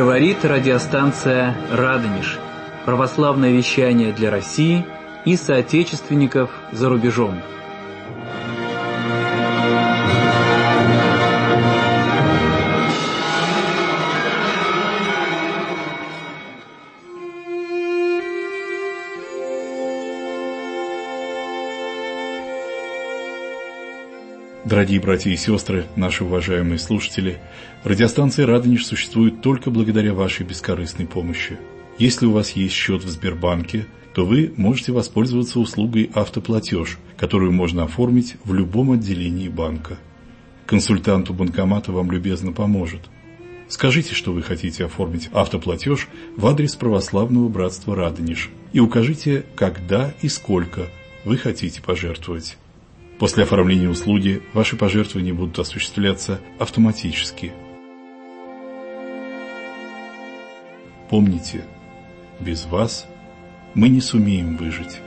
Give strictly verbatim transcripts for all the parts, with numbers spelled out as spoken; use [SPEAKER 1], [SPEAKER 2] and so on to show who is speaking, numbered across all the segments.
[SPEAKER 1] Говорит радиостанция «Радонеж». Православное вещание для России и соотечественников за рубежом.
[SPEAKER 2] Дорогие братья и сестры, наши уважаемые слушатели, радиостанция «Радонеж» существует только благодаря вашей бескорыстной помощи. Если у вас есть счет в Сбербанке, то вы можете воспользоваться услугой «Автоплатеж», которую можно оформить в любом отделении банка. Консультант у банкомата вам любезно поможет. Скажите, что вы хотите оформить автоплатеж в адрес Православного братства «Радонеж» и укажите, когда и сколько вы хотите пожертвовать. После оформления услуги ваши пожертвования будут осуществляться автоматически. Помните, без вас мы не сумеем выжить.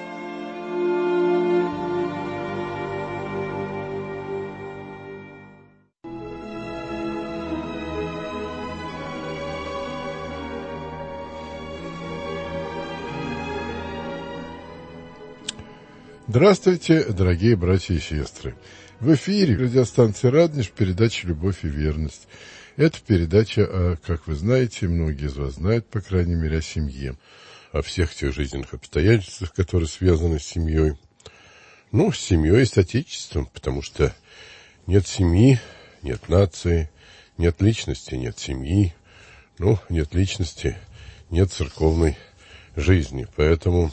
[SPEAKER 3] Здравствуйте, дорогие братья и сестры. В эфире радиостанции «Радонеж» передача «Любовь и верность». Это передача, как вы знаете, многие из вас знают, по крайней мере, о семье, о всех тех жизненных обстоятельствах, которые связаны с семьей. Ну, с семьей и с отечеством, потому что нет семьи, нет нации, нет личности, нет семьи, ну, нет личности, нет церковной жизни. Поэтому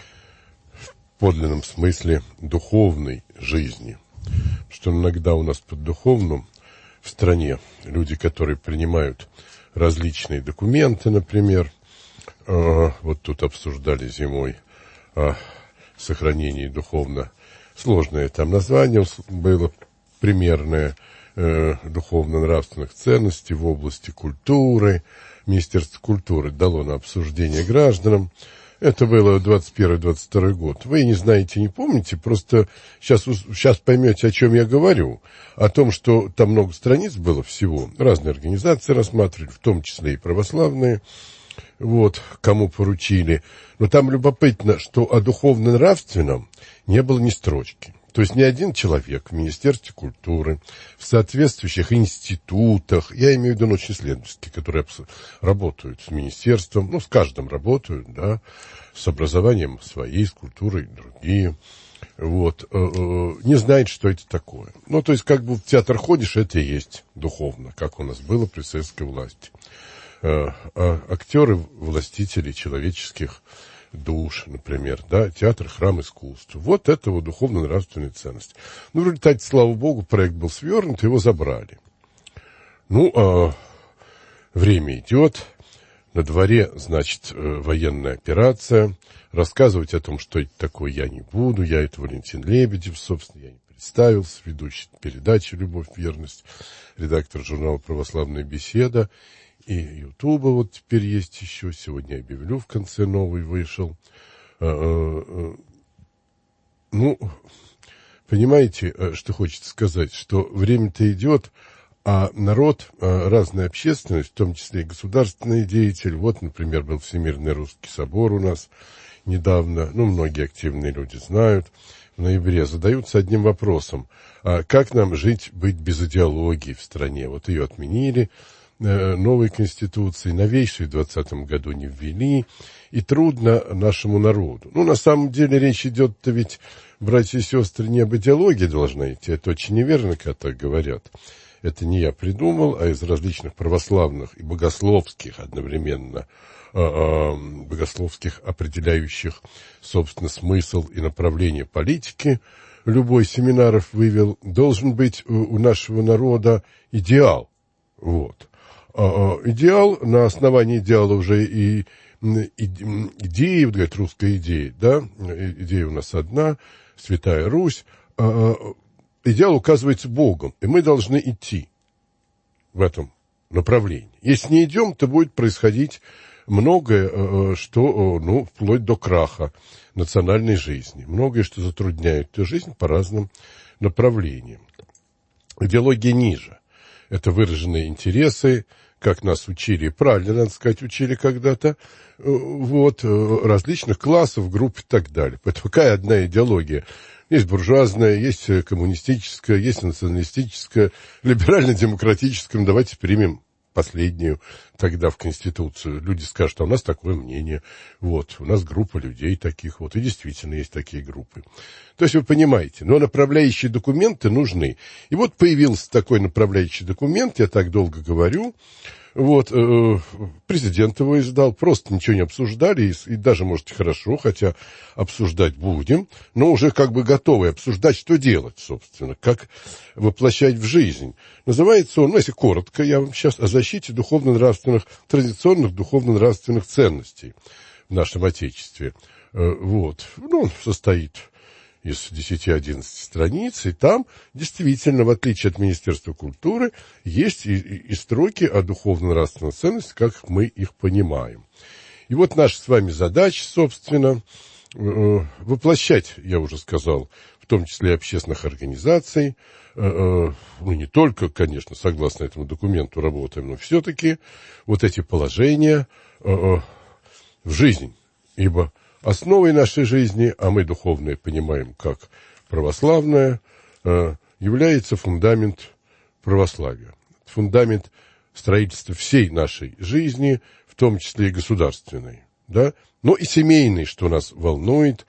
[SPEAKER 3] в подлинном смысле духовной жизни, что иногда у нас под духовным в стране люди, которые принимают различные документы, например, э, вот тут обсуждали зимой о сохранении духовно, сложное там название было, примерное, э, духовно-нравственных ценностей в области культуры. Министерство культуры дало на обсуждение гражданам. Это было двадцать первый — двадцать второй год. Вы не знаете, не помните, просто сейчас, сейчас поймете, о чем я говорю. О том, что там много страниц было всего. Разные организации рассматривали, в том числе и православные. Вот, кому поручили. Но там любопытно, что о духовно-нравственном не было ни строчки. То есть ни один человек в Министерстве культуры, в соответствующих институтах, я имею в виду научно-исследовательские, которые работают с министерством, ну, с каждым работают, да, с образованием своей, с культурой другие, вот, не знает, что это такое. Ну, то есть, как бы в театр ходишь, это и есть духовно, как у нас было при советской власти. А актеры, властители человеческих душ, например, да, театр, храм искусства. Вот это вот духовно-нравственная ценность. Ну, в результате, слава богу, проект был свернут, его забрали. Ну, а время идет, на дворе, значит, военная операция. Рассказывать о том, что это такое, я не буду. Я это Валентин Лебедев, собственно, я не представился, ведущий передачи «Любовь, верность», редактор журнала «Православная беседа». И Ютуба вот теперь есть еще. Сегодня объявлю, в конце новый вышел. Ну, понимаете, что хочется сказать? Что время-то идет, а народ, разная общественность, в том числе и государственные деятели. Вот, например, был Всемирный русский собор у нас недавно. Ну, многие активные люди знают. В ноябре задаются одним вопросом. А как нам жить, быть без идеологии в стране? Вот ее отменили. Новой Конституции, новейшей в двадцатом году не ввели, и трудно нашему народу. Ну, на самом деле, речь идет-то ведь, братья и сестры, не об идеологии должна идти, это очень неверно, когда так говорят. Это не я придумал, а из различных православных и богословских одновременно, богословских, определяющих, собственно, смысл и направление политики, любой семинаров вывел, должен быть у нашего народа идеал, вот. Идеал, на основании идеала уже и, и идеи, вот говорят, русская идея, да, идея у нас одна, Святая Русь, идеал указывается Богом, и мы должны идти в этом направлении. Если не идем, то будет происходить многое, что, ну, вплоть до краха национальной жизни, многое, что затрудняет эту жизнь по разным направлениям. Идеология ниже. Это выраженные интересы как нас учили, правильно, надо сказать, учили когда-то, вот, различных классов, групп и так далее. Поэтому какая одна идеология? Есть буржуазная, есть коммунистическая, есть националистическая, либерально-демократическая. Давайте примем последнюю тогда в Конституцию. Люди скажут, а у нас такое мнение. Вот, у нас группа людей таких вот. И действительно есть такие группы. То есть вы понимаете, но направляющие документы нужны. И вот появился такой направляющий документ, я так долго говорю. Вот, э, президент его издал, просто ничего не обсуждали, и, и даже, может, хорошо, хотя обсуждать будем, но уже как бы готовы обсуждать, что делать, собственно, как воплощать в жизнь. Называется он, ну, если коротко, я вам сейчас о защите духовно-нравственных, традиционных духовно-нравственных ценностей в нашем Отечестве. Э, вот, ну, он состоит из десяти-одиннадцати страниц, и там действительно, в отличие от Министерства культуры, есть и, и, и строки о духовно-нравственных ценностях, как мы их понимаем. И вот наша с вами задача, собственно, э, воплощать, я уже сказал, в том числе и общественных организаций, э, э, ну, не только, конечно, согласно этому документу работаем, но все-таки вот эти положения э, э, в жизнь, ибо основой нашей жизни, а мы духовное понимаем как православное, является фундамент православия. Фундамент строительства всей нашей жизни, в том числе и государственной, да? Но и семейной, что нас волнует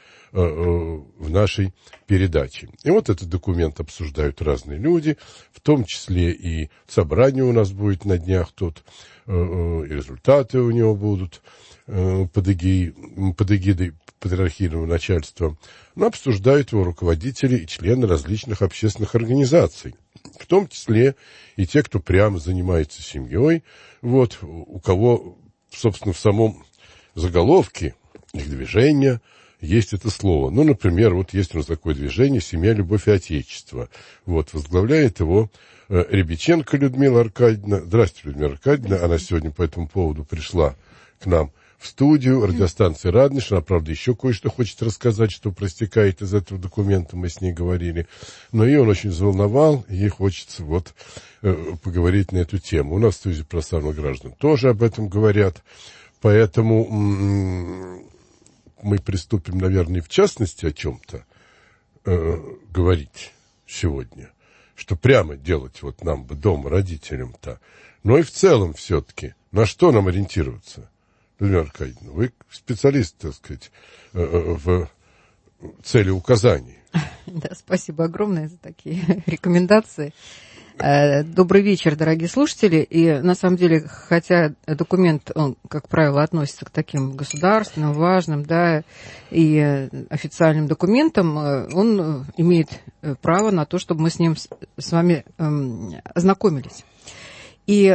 [SPEAKER 3] в нашей передаче. И вот этот документ обсуждают разные люди, в том числе и собрание у нас будет на днях тут, и результаты у него будут под эгидой, под эгидой патриархийного начальства, но обсуждают его руководители и члены различных общественных организаций, в том числе и те, кто прямо занимается семьей, вот, у кого, собственно, в самом заголовке их движения есть это слово. Ну, например, вот есть у нас такое движение «Семья, любовь и отечество». Вот, возглавляет его э, Рябиченко Людмила Аркадьевна. Здравствуйте, Людмила Аркадьевна. Она сегодня по этому поводу пришла к нам в студию радиостанции «Радонеж». Она, правда, еще кое-что хочет рассказать, что проистекает из этого документа, мы с ней говорили. Но ее он очень взволновал, и ей хочется вот э, поговорить на эту тему. У нас в студии православных граждан тоже об этом говорят. Поэтому м- мы приступим, наверное, в частности о чем-то э, говорить сегодня. Что прямо делать вот нам бы дома, родителям-то. Но и в целом все-таки, на что нам ориентироваться? Людмила Аркадьевна, вы специалист, так сказать, в целеуказании.
[SPEAKER 4] Да, спасибо огромное за такие рекомендации. Добрый вечер, дорогие слушатели. И на самом деле, хотя документ, он, как правило, относится к таким государственным, важным, да, и официальным документам, он имеет право на то, чтобы мы с ним с вами ознакомились. И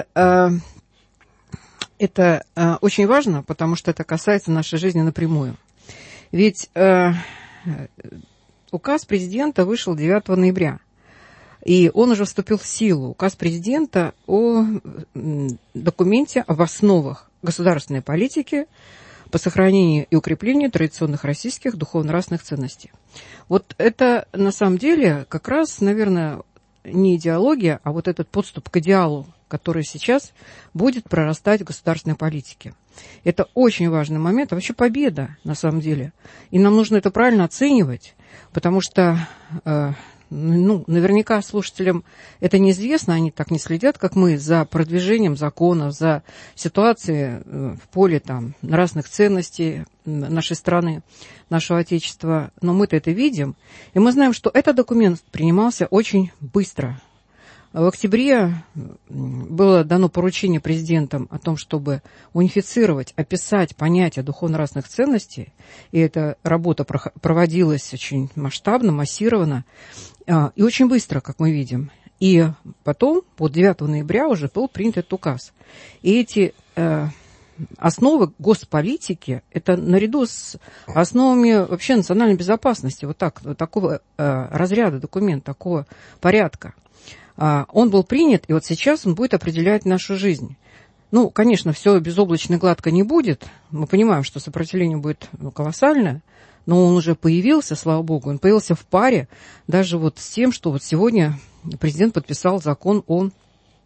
[SPEAKER 4] это э, очень важно, потому что это касается нашей жизни напрямую. Ведь э, указ президента вышел девятого ноября, и он уже вступил в силу. Указ президента о э, документе об основах государственной политики по сохранению и укреплению традиционных российских духовно-нравственных ценностей. Вот это на самом деле как раз, наверное, не идеология, а вот этот подступ к идеалу, который сейчас будет прорастать в государственной политике. Это очень важный момент, а вообще победа, на самом деле. И нам нужно это правильно оценивать, потому что, э, ну, наверняка слушателям это неизвестно, они так не следят, как мы, за продвижением законов, за ситуацией э, в поле там, нравственных ценностей нашей страны, нашего Отечества. Но мы-то это видим, и мы знаем, что этот документ принимался очень быстро. В октябре было дано поручение президентам о том, чтобы унифицировать, описать понятие духовно-нравственных ценностей, и эта работа проводилась очень масштабно, массированно и очень быстро, как мы видим. И потом, вот девятого ноября, уже был принят этот указ. И эти э, основы госполитики, это наряду с основами вообще национальной безопасности, вот, так, вот такого э, разряда документа, такого порядка. Он был принят, и вот сейчас он будет определять нашу жизнь. Ну, конечно, все безоблачно и гладко не будет. Мы понимаем, что сопротивление будет колоссальное, но он уже появился, слава богу, он появился в паре даже вот с тем, что вот сегодня президент подписал закон о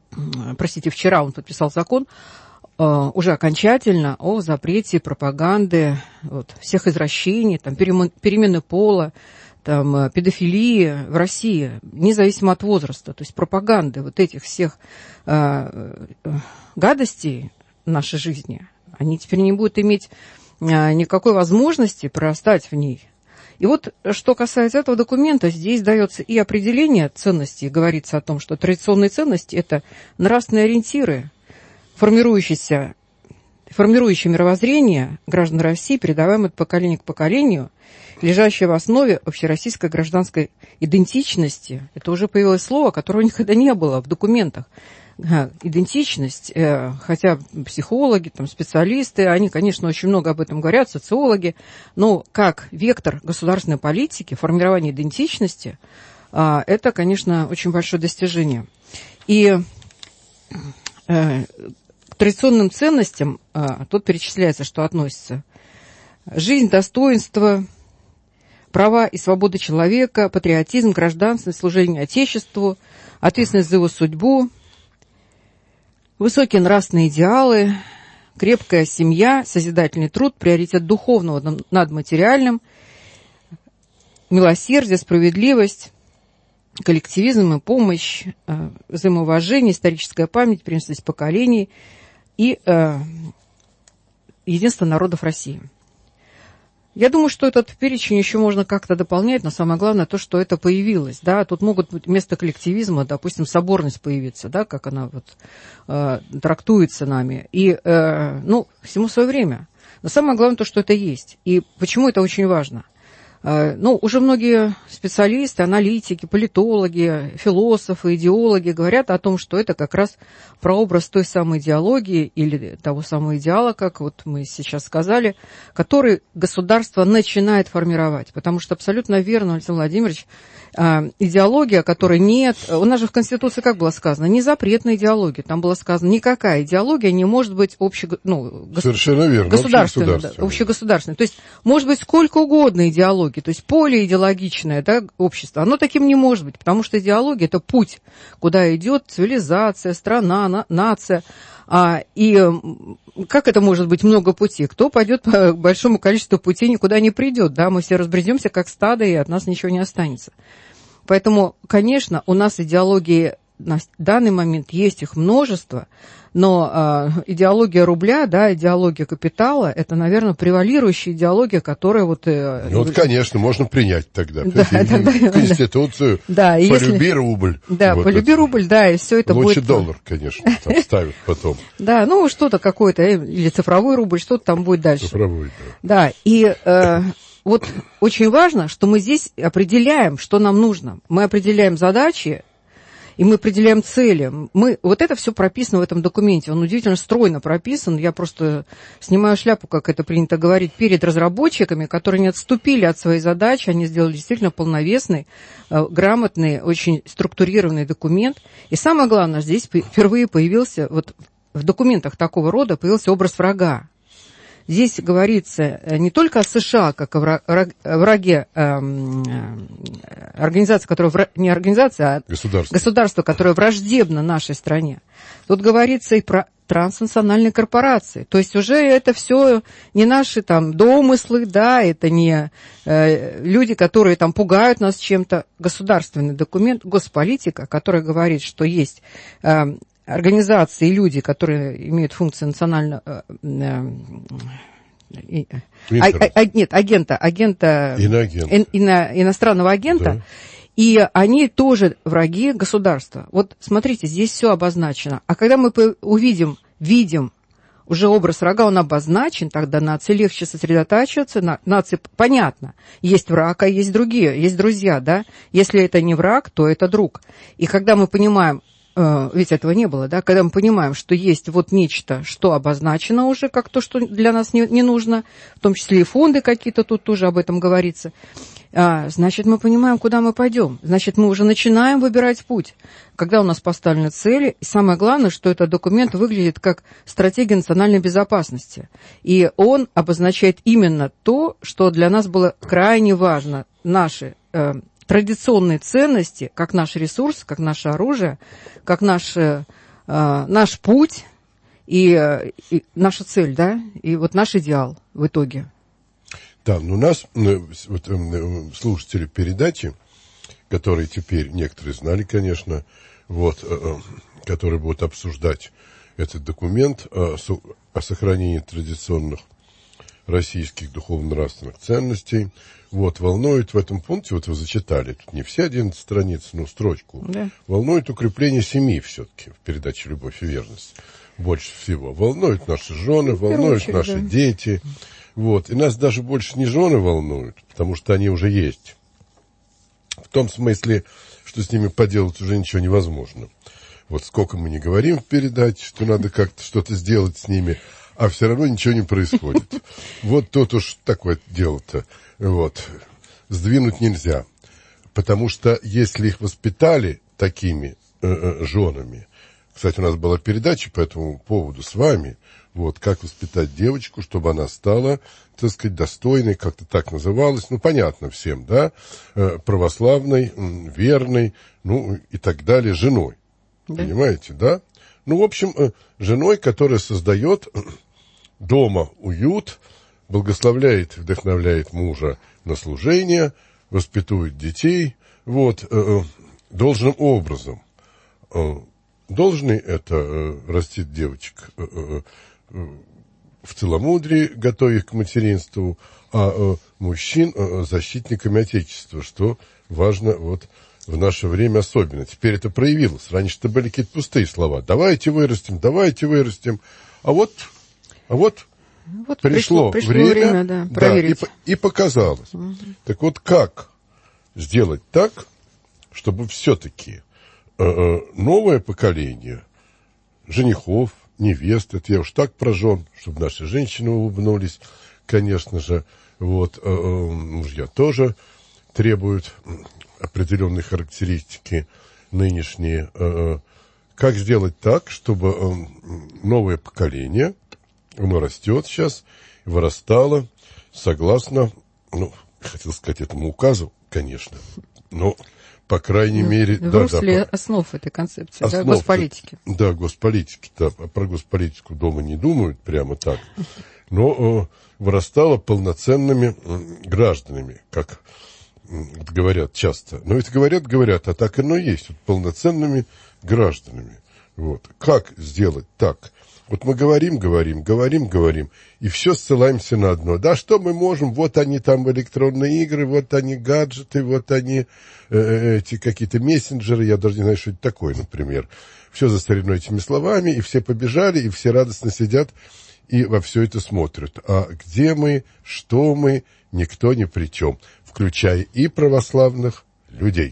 [SPEAKER 4] простите, вчера он подписал закон уже окончательно о запрете пропаганды вот, всех извращений, там, перемены пола, там, педофилии в России, независимо от возраста. То есть пропаганды вот этих всех э, гадостей в нашей жизни, они теперь не будут иметь э, никакой возможности прорастать в ней. И вот, что касается этого документа, здесь дается и определение ценностей, говорится о том, что традиционные ценности – это нравственные ориентиры, формирующиеся, формирующие мировоззрение граждан России, передаваемые от поколения к поколению, лежащее в основе общероссийской гражданской идентичности. Это уже появилось слово, которого никогда не было в документах. Идентичность, хотя психологи, там, специалисты, они, конечно, очень много об этом говорят, социологи, но как вектор государственной политики, формирование идентичности, это, конечно, очень большое достижение. И к традиционным ценностям тут перечисляется, что относится жизнь, достоинство, права и свободы человека, патриотизм, гражданственность, служение Отечеству, ответственность за его судьбу, высокие нравственные идеалы, крепкая семья, созидательный труд, приоритет духовного над материальным, милосердие, справедливость, коллективизм и помощь, взаимоуважение, историческая память, преемственность поколений и э, единство народов России. Я думаю, что этот перечень еще можно как-то дополнять, но самое главное то, что это появилось. Да? Тут могут быть вместо коллективизма, допустим, соборность появиться, да, как она вот, э, трактуется нами. И, э, ну, всему свое время. Но самое главное то, что это есть. И почему это очень важно? Ну, уже многие специалисты, аналитики, политологи, философы, идеологи говорят о том, что это как раз прообраз той самой идеологии или того самого идеала, как вот мы сейчас сказали, который государство начинает формировать. Потому что абсолютно верно, Александр Владимирович, идеология, которой нет... У нас же в Конституции как было сказано? Не запретная идеология. Там было сказано, никакая идеология не может быть обще... ну,
[SPEAKER 3] Совершенно верно.
[SPEAKER 4] государственной. Общегосударственной. Да, общегосударственной. То есть может быть сколько угодно идеологии. То есть полиидеологичное, да, общество. Оно таким не может быть, потому что идеология – это путь, куда идет цивилизация, страна, на, нация. А, и как это может быть много путей? Кто пойдет по большому количеству путей, никуда не придет. Да? Мы все разбредемся, как стадо, и от нас ничего не останется. Поэтому, конечно, у нас идеологии на данный момент есть их множество, но э, идеология рубля, да, идеология капитала, это, наверное, превалирующая идеология, которая вот... Э,
[SPEAKER 3] ну, вот, конечно, можно принять тогда.
[SPEAKER 4] Да, тогда
[SPEAKER 3] Конституцию,
[SPEAKER 4] да,
[SPEAKER 3] полюби
[SPEAKER 4] если,
[SPEAKER 3] рубль.
[SPEAKER 4] Да, вот полюби это. Рубль, да, и все это
[SPEAKER 3] Лучше
[SPEAKER 4] будет...
[SPEAKER 3] Лучше доллар, конечно, там ставят потом.
[SPEAKER 4] Да, ну, что-то какое-то, или цифровой рубль, что-то там будет дальше.
[SPEAKER 3] Цифровой,
[SPEAKER 4] да. Да, и... Э, вот очень важно, что мы здесь определяем, что нам нужно. Мы определяем задачи, и мы определяем цели. Мы, вот это все прописано в этом документе. Он удивительно стройно прописан. Я просто снимаю шляпу, как это принято говорить, перед разработчиками, которые не отступили от своей задачи. Они сделали действительно полновесный, грамотный, очень структурированный документ. И самое главное, здесь впервые появился, вот в документах такого рода появился образ врага. Здесь говорится не только о США, как о враге, э, организации, которая, не организация, а
[SPEAKER 3] государство.
[SPEAKER 4] государство, которое враждебно нашей стране. Тут говорится и про транснациональные корпорации. То есть уже это все не наши там домыслы, да, это не э, люди, которые там пугают нас чем-то. Государственный документ, госполитика, которая говорит, что есть... Э, организации и люди, которые имеют функцию национального... Э, э, а, а, нет, агента, агента
[SPEAKER 3] Иноагент.
[SPEAKER 4] ин, ино, иностранного агента, да. И они тоже враги государства. Вот смотрите, здесь все обозначено. А когда мы увидим, видим уже образ врага, он обозначен, тогда нации легче сосредотачиваться. На, нации, понятно, есть враг, а есть другие, есть друзья, да? Если это не враг, то это друг. И когда мы понимаем, ведь этого не было, да, когда мы понимаем, что есть вот нечто, что обозначено уже, как то, что для нас не, не нужно, в том числе и фонды какие-то, тут тоже об этом говорится, а, значит, мы понимаем, куда мы пойдем. Значит, мы уже начинаем выбирать путь, когда у нас поставлены цели. И самое главное, что этот документ выглядит как стратегия национальной безопасности. И он обозначает именно то, что для нас было крайне важно, наши э, традиционные ценности, как наш ресурс, как наше оружие, как наше наш путь и, и наша цель, да, и вот наш идеал в итоге.
[SPEAKER 3] Да, но у нас вот, слушатели передачи, которые теперь некоторые знали, конечно, вот, которые будут обсуждать этот документ о, о сохранении традиционных российских духовно-нравственных ценностей. Вот, волнует в этом пункте, вот вы зачитали, тут не все одиннадцать страниц, но строчку,
[SPEAKER 4] да. Волнует
[SPEAKER 3] укрепление семьи все-таки в передаче «Любовь и верность». Больше всего. Волнуют наши жены, волнуют очередь, наши да. дети. Вот. И нас даже больше не жены волнуют, потому что они уже есть. В том смысле, что с ними поделать уже ничего невозможно. Вот сколько мы не говорим в передаче, что надо как-то что-то сделать с ними, а все равно ничего не происходит. Вот тут уж такое дело-то. Вот. Сдвинуть нельзя. Потому что если их воспитали такими э, э, женами, кстати, у нас была передача по этому поводу с вами, вот, как воспитать девочку, чтобы она стала, так сказать, достойной, как-то так называлось, ну, понятно всем, да, э, православной, э, верной, ну, и так далее, женой. Да. Понимаете, да? Ну, в общем, э, женой, которая создает дома уют, благословляет, вдохновляет мужа на служение, воспитует детей, вот, э, э, должным образом. Э, должны это э, растить девочек э, э, э, в целомудрии, готовя их к материнству, а э, мужчин э, защитниками Отечества, что важно вот в наше время особенно. Теперь это проявилось. Раньше это были какие-то пустые слова. Давайте вырастим, давайте вырастим. А вот, а вот,
[SPEAKER 4] вот
[SPEAKER 3] пришло,
[SPEAKER 4] пришло, пришло
[SPEAKER 3] время,
[SPEAKER 4] время да,
[SPEAKER 3] да, и, и показалось. Угу. Так вот, как сделать так, чтобы все-таки э, новое поколение женихов, невест, это я уж так про жен, чтобы наши женщины улыбнулись, конечно же, вот, э, мужья тоже требуют определенные характеристики нынешние. Э, как сделать так, чтобы э, новое поколение, оно растет сейчас, вырастало, согласно, ну, хотел сказать, этому указу, конечно, но, по крайней ну, мере...
[SPEAKER 4] В
[SPEAKER 3] да,
[SPEAKER 4] русле
[SPEAKER 3] да,
[SPEAKER 4] основ этой концепции,
[SPEAKER 3] основ,
[SPEAKER 4] да, госполитики.
[SPEAKER 3] Да, госполитики, да, про госполитику дома не думают прямо так, но э, вырастало полноценными э, гражданами, как говорят часто. Но это говорят, говорят, а так оно и есть, вот, полноценными гражданами. Вот. Как сделать так? Вот мы говорим, говорим, говорим, говорим, и все ссылаемся на одно. Да, что мы можем? Вот они там электронные игры, вот они гаджеты, вот они э, эти какие-то мессенджеры, я даже не знаю, что это такое, например. Все застарено этими словами, и все побежали, и все радостно сидят и во все это смотрят. А где мы, что мы, никто ни при чем, включая и православных людей.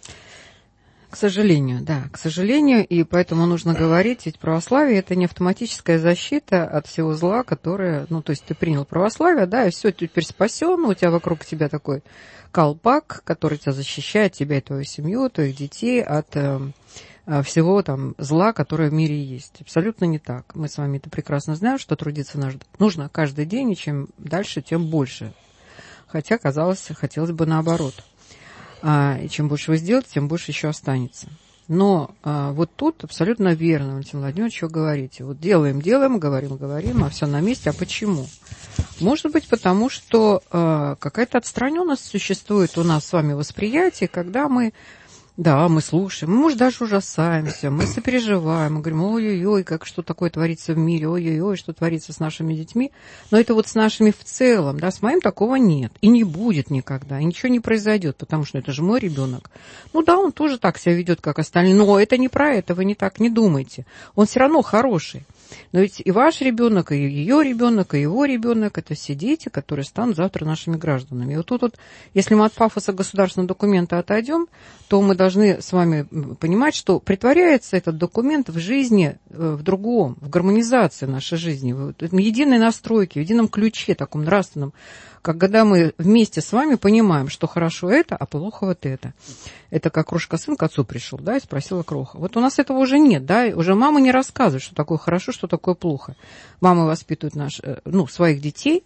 [SPEAKER 4] К сожалению, да, к сожалению, и поэтому нужно говорить, ведь православие – это не автоматическая защита от всего зла, которое, ну, то есть ты принял православие, да, и все, ты теперь спасен, у тебя вокруг тебя такой колпак, который тебя защищает, тебя и твою семью, твоих детей от э, всего там зла, которое в мире есть. Абсолютно не так. Мы с вами это прекрасно знаем, что трудиться нужно каждый день, и чем дальше, тем больше. Хотя, казалось, хотелось бы наоборот. А, и чем больше вы сделаете, тем больше еще останется. Но а, вот тут абсолютно верно, Валентин Владимирович, что говорите. Вот делаем, делаем, говорим, говорим, а все на месте. А почему? Может быть, потому что а, какая-то отстраненность существует у нас с вами восприятие, когда мы, да, мы слушаем, мы, может, даже ужасаемся, мы сопереживаем, мы говорим, ой-ой-ой, как что такое творится в мире, ой-ой-ой, что творится с нашими детьми. Но это вот с нашими в целом, да, с моим такого нет. И не будет никогда, и ничего не произойдет, потому что это же мой ребенок. Ну да, он тоже так себя ведет, как остальные, но это не про это, вы не так не думайте. Он все равно хороший. Но ведь и ваш ребенок, и ее ребенок, и его ребенок – это все дети, которые станут завтра нашими гражданами. И вот тут вот, если мы от пафоса государственного документа отойдем, то мы должны с вами понимать, что притворяется этот документ в жизни в другом, в гармонизации нашей жизни, в единой настройке, в едином ключе, таком нравственном, когда мы вместе с вами понимаем, что хорошо это, а плохо вот это. Это как крошка-сын к отцу пришел, да, и спросила кроха. Вот у нас этого уже нет, да, уже мама не рассказывает, что такое хорошо, что такое плохо. Мамы воспитывают наш, ну, своих детей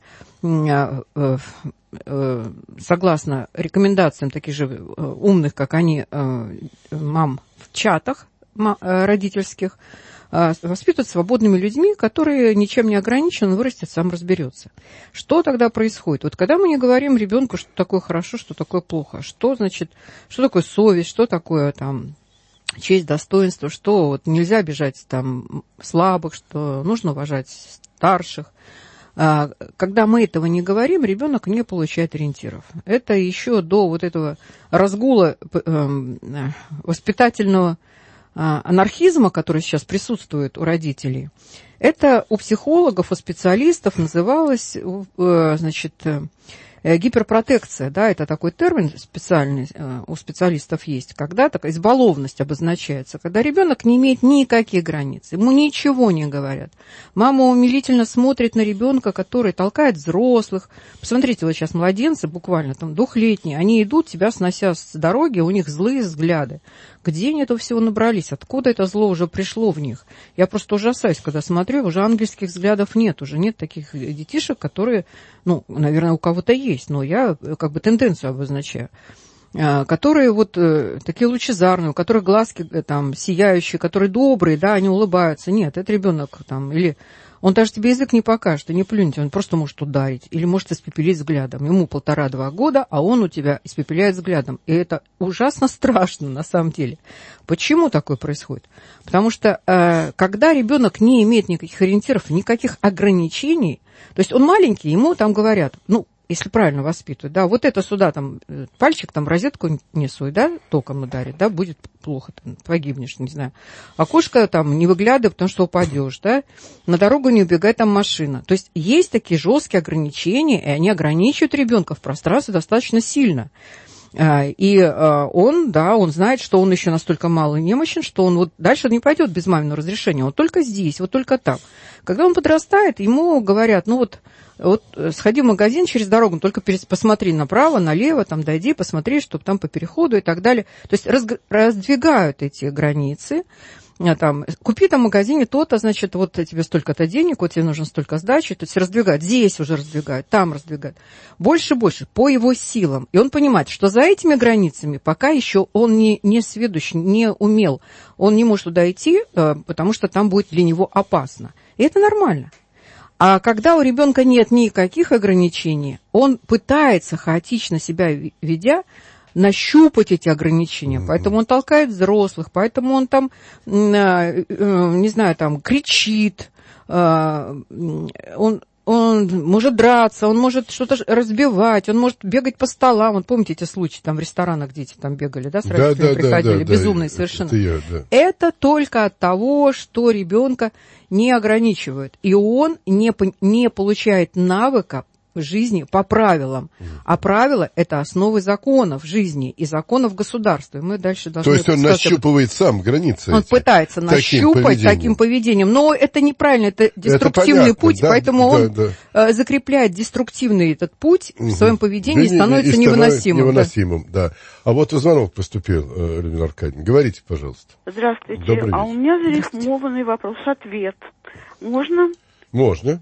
[SPEAKER 4] согласно рекомендациям таких же умных, как они, мам в чатах, родительских, воспитывать свободными людьми, которые ничем не ограничены, он вырастет, сам разберется. Что тогда происходит? Вот когда мы не говорим ребенку, что такое хорошо, что такое плохо, что значит, что такое совесть, что такое там честь, достоинство, что вот нельзя обижать там слабых, что нужно уважать старших. Когда мы этого не говорим, ребенок не получает ориентиров. Это еще до вот этого разгула воспитательного анархизма, который сейчас присутствует у родителей. Это у психологов, у специалистов называлось, значит, гиперпротекция, да, это такой термин специальный у специалистов есть, когда такая избалованность обозначается, когда ребенок не имеет никаких границ, ему ничего не говорят. Мама умилительно смотрит на ребенка, который толкает взрослых. Посмотрите, вот сейчас младенцы, буквально там двухлетние, они идут, тебя снося с дороги, у них злые взгляды. Где они этого всего набрались? Откуда это зло уже пришло в них? Я просто ужасаюсь, когда смотрю, уже ангельских взглядов нет, уже нет таких детишек, которые, ну, наверное, у кого-то есть, но я как бы тенденцию обозначаю, которые вот такие лучезарные, у которых глазки там сияющие, которые добрые, да, они улыбаются. Нет, это ребенок там, или он даже тебе язык не покажет, и не плюнет, он просто может ударить или может испепелить взглядом. Ему полтора-два года, а он у тебя испепеляет взглядом. И это ужасно страшно на самом деле. Почему такое происходит? Потому что э, когда ребенок не имеет никаких ориентиров, никаких ограничений, то есть он маленький, ему там говорят, ну, если правильно воспитывать, да, вот это сюда там пальчик там в розетку не суй, да, током ударит, да, будет плохо, там, погибнешь, не знаю. Окошко там не выглядывай, потому что упадешь, да, на дорогу не убегай, там машина. То есть есть такие жесткие ограничения, и они ограничивают ребенка в пространстве достаточно сильно. И он, да, он знает, что он еще настолько мало немощен, что он вот дальше не пойдет без маминого разрешения, он только здесь, вот только там. Когда он подрастает, ему говорят, ну вот, вот сходи в магазин через дорогу, только посмотри направо, налево, там дойди, посмотри, чтобы там по переходу и так далее. То есть раздвигают эти границы. Там, купи там в магазине то-то, значит, вот тебе столько-то денег, вот тебе нужно столько сдачи, то есть раздвигают, здесь уже раздвигают, там раздвигают. Больше и больше, по его силам. И он понимает, что за этими границами пока еще он не, не сведущ, не умел, он не может туда идти, потому что там будет для него опасно. И это нормально. А когда у ребенка нет никаких ограничений, он пытается, хаотично себя ведя, нащупать эти ограничения, поэтому он толкает взрослых, поэтому он там, не знаю, там кричит, он, он может драться, он может что-то разбивать, он может бегать по столам. Вот помните эти случаи, там в ресторанах дети там бегали, да, с родителями да, да, приходили, да, безумные да, совершенно. Это, я, да. Это только от того, что ребенка не ограничивают, и он не, не получает навыка жизни по правилам. А правила – это основы законов жизни и законов государства. И мы дальше должны...
[SPEAKER 3] То есть он нащупывает сам границы.
[SPEAKER 4] Он эти, пытается таким нащупать поведением. таким поведением. Но это неправильно, это деструктивный это понятно, путь, да, поэтому да, он да. закрепляет деструктивный этот путь угу. в своем поведении и становится и невыносимым. невыносимым
[SPEAKER 3] да. Да. А вот звонок поступил, Людмила Аркадьевна. Говорите, пожалуйста.
[SPEAKER 5] Здравствуйте. Добрый а вечер. У меня зарифмованный вопрос-ответ. Можно?
[SPEAKER 3] Можно.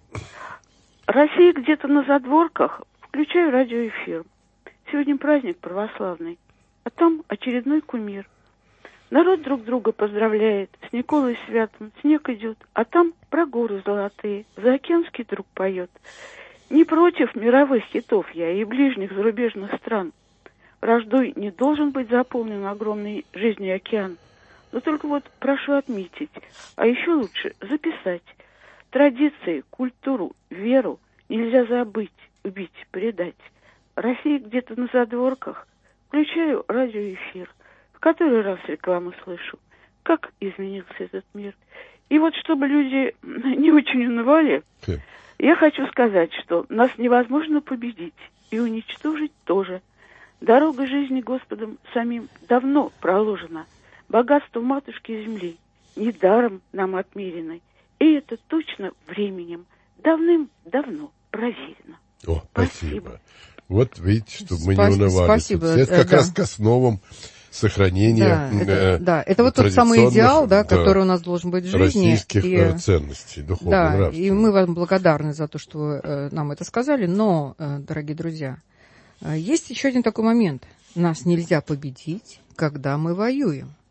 [SPEAKER 5] Россия где-то на задворках, включаю радиоэфир. Сегодня праздник православный, а там очередной кумир. Народ друг друга поздравляет, с Николой Святым снег идет, а там про горы золотые, заокеанский друг поет. Не против мировых хитов я и ближних зарубежных стран. Враждой не должен быть заполнен огромной жизнью океан. Но только вот прошу отметить, а еще лучше записать. Традиции, культуру, веру нельзя забыть, убить, предать. Россия где-то на задворках. Включаю радиоэфир. В который раз рекламу слышу. Как изменился этот мир. И вот чтобы люди не очень унывали, okay. я хочу сказать, что нас невозможно победить и уничтожить тоже. Дорога жизни Господом самим давно проложена. Богатство матушки земли недаром нам отмерено. И это точно временем давным-давно проверено.
[SPEAKER 3] О, спасибо. спасибо. Вот видите, чтобы мы не унывали.
[SPEAKER 4] Спасибо.
[SPEAKER 3] Это как да. раз к основам сохранения
[SPEAKER 4] да, это, э, да, это вот тот самый идеал, да, который да, у нас должен быть в жизни.
[SPEAKER 3] Российских и, ценностей, духовно-нравственных.
[SPEAKER 4] Да, и мы вам благодарны за то, что вы э, нам это сказали. Но, э, дорогие друзья, э, есть еще один такой момент. Нас нельзя победить, когда мы воюем.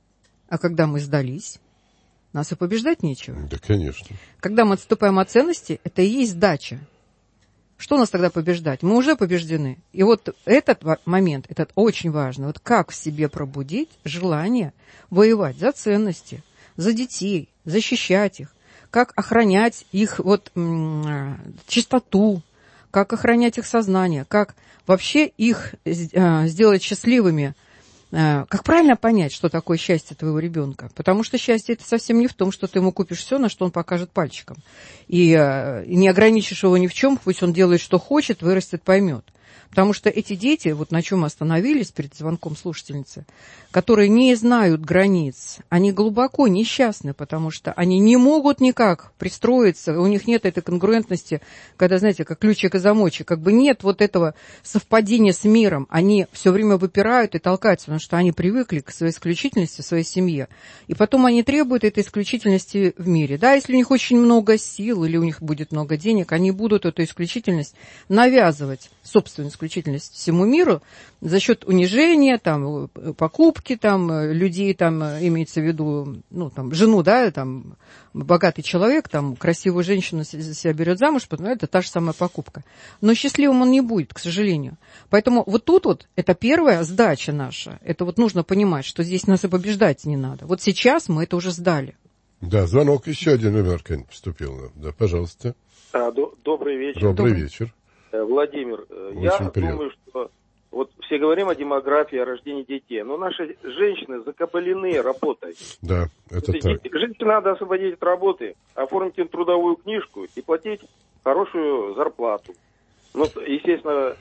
[SPEAKER 4] А когда мы сдались, нас и побеждать нечего.
[SPEAKER 3] Да, конечно.
[SPEAKER 4] Когда мы отступаем от ценности, это и есть сдача. Что нас тогда побеждать? Мы уже побеждены. И вот этот момент, этот очень важный. Вот как в себе пробудить желание воевать за ценности, за детей, защищать их, как охранять их вот, м- чистоту, как охранять их сознание, как вообще их э, сделать счастливыми. Как правильно понять, что такое счастье твоего ребенка? Потому что счастье это совсем не в том, что ты ему купишь все, на что он покажет пальчиком. И, и не ограничишь его ни в чем, пусть он делает, что хочет, вырастет, поймет. Потому что эти дети, вот на чем мы остановились перед звонком слушательницы, которые не знают границ, они глубоко несчастны, потому что они не могут никак пристроиться, у них нет этой конгруентности, когда, знаете, как ключик и замочек, как бы нет вот этого совпадения с миром, они все время выпирают и толкаются, потому что они привыкли к своей исключительности в своей семье, и потом они требуют этой исключительности в мире. Да, если у них очень много сил или у них будет много денег, они будут эту исключительность навязывать, собственную исключительность, исключительность всему миру за счет унижения, там, покупки там, людей, там, имеется в виду, ну, там, жену, да, там, богатый человек, там, красивую женщину за себя берет замуж, ну, это та же самая покупка. Но счастливым он не будет, к сожалению. Поэтому вот тут вот, это первая сдача наша, это вот нужно понимать, что здесь нас и побеждать не надо. Вот сейчас мы это уже сдали.
[SPEAKER 3] Да, звонок еще один номер поступил. Да, пожалуйста.
[SPEAKER 6] А, до, добрый вечер.
[SPEAKER 3] Добрый, добрый вечер.
[SPEAKER 6] Владимир,
[SPEAKER 3] Очень
[SPEAKER 6] я
[SPEAKER 3] приятно.
[SPEAKER 6] думаю, что вот все говорим о демографии, о рождении детей, но наши женщины закабалены работой.
[SPEAKER 3] Да, это
[SPEAKER 6] вот,
[SPEAKER 3] так.
[SPEAKER 6] Женщин надо освободить от работы, оформить им трудовую книжку и платить хорошую зарплату. Ну, естественно,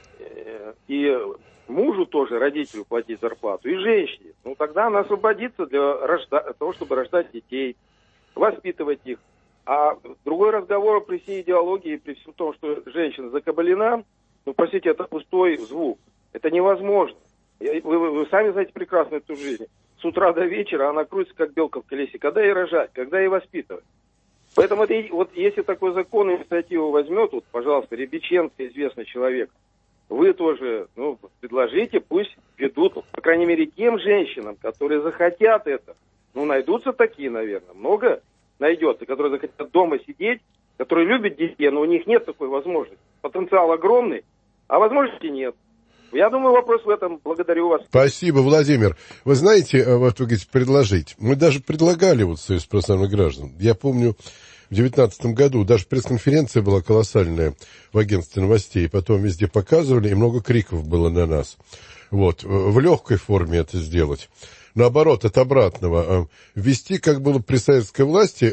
[SPEAKER 6] и мужу тоже, родителю платить зарплату, и женщине. Ну, тогда она освободится для рожда... того, чтобы рождать детей, воспитывать их. А другой разговор при всей идеологии, при всем том, что женщина закабалена, ну, по сути, это пустой звук. Это невозможно. Вы, вы, вы сами знаете прекрасно эту жизнь. С утра до вечера она крутится, как белка в колесе. Когда ей рожать, когда ей воспитывать. Поэтому это, вот если такой закон, инициативу возьмет, вот, пожалуйста, Рябиченко, известный человек, вы тоже, ну, предложите, пусть ведут, по крайней мере, тем женщинам, которые захотят это. Ну, найдутся такие, наверное, много найдется, которые захотят дома сидеть, которые любят детей, но у них нет такой возможности. Потенциал огромный, а возможности нет. Я думаю, вопрос в этом. Благодарю вас.
[SPEAKER 3] Спасибо, Владимир. Вы знаете, вот вы говорите, предложить. Мы даже предлагали вот Союз православных граждан. Я помню, в девятнадцатом году даже пресс-конференция была колоссальная в агентстве новостей, потом везде показывали, и много криков было на нас. Вот, в легкой форме это сделать. Наоборот, от обратного. Ввести, как было при советской власти,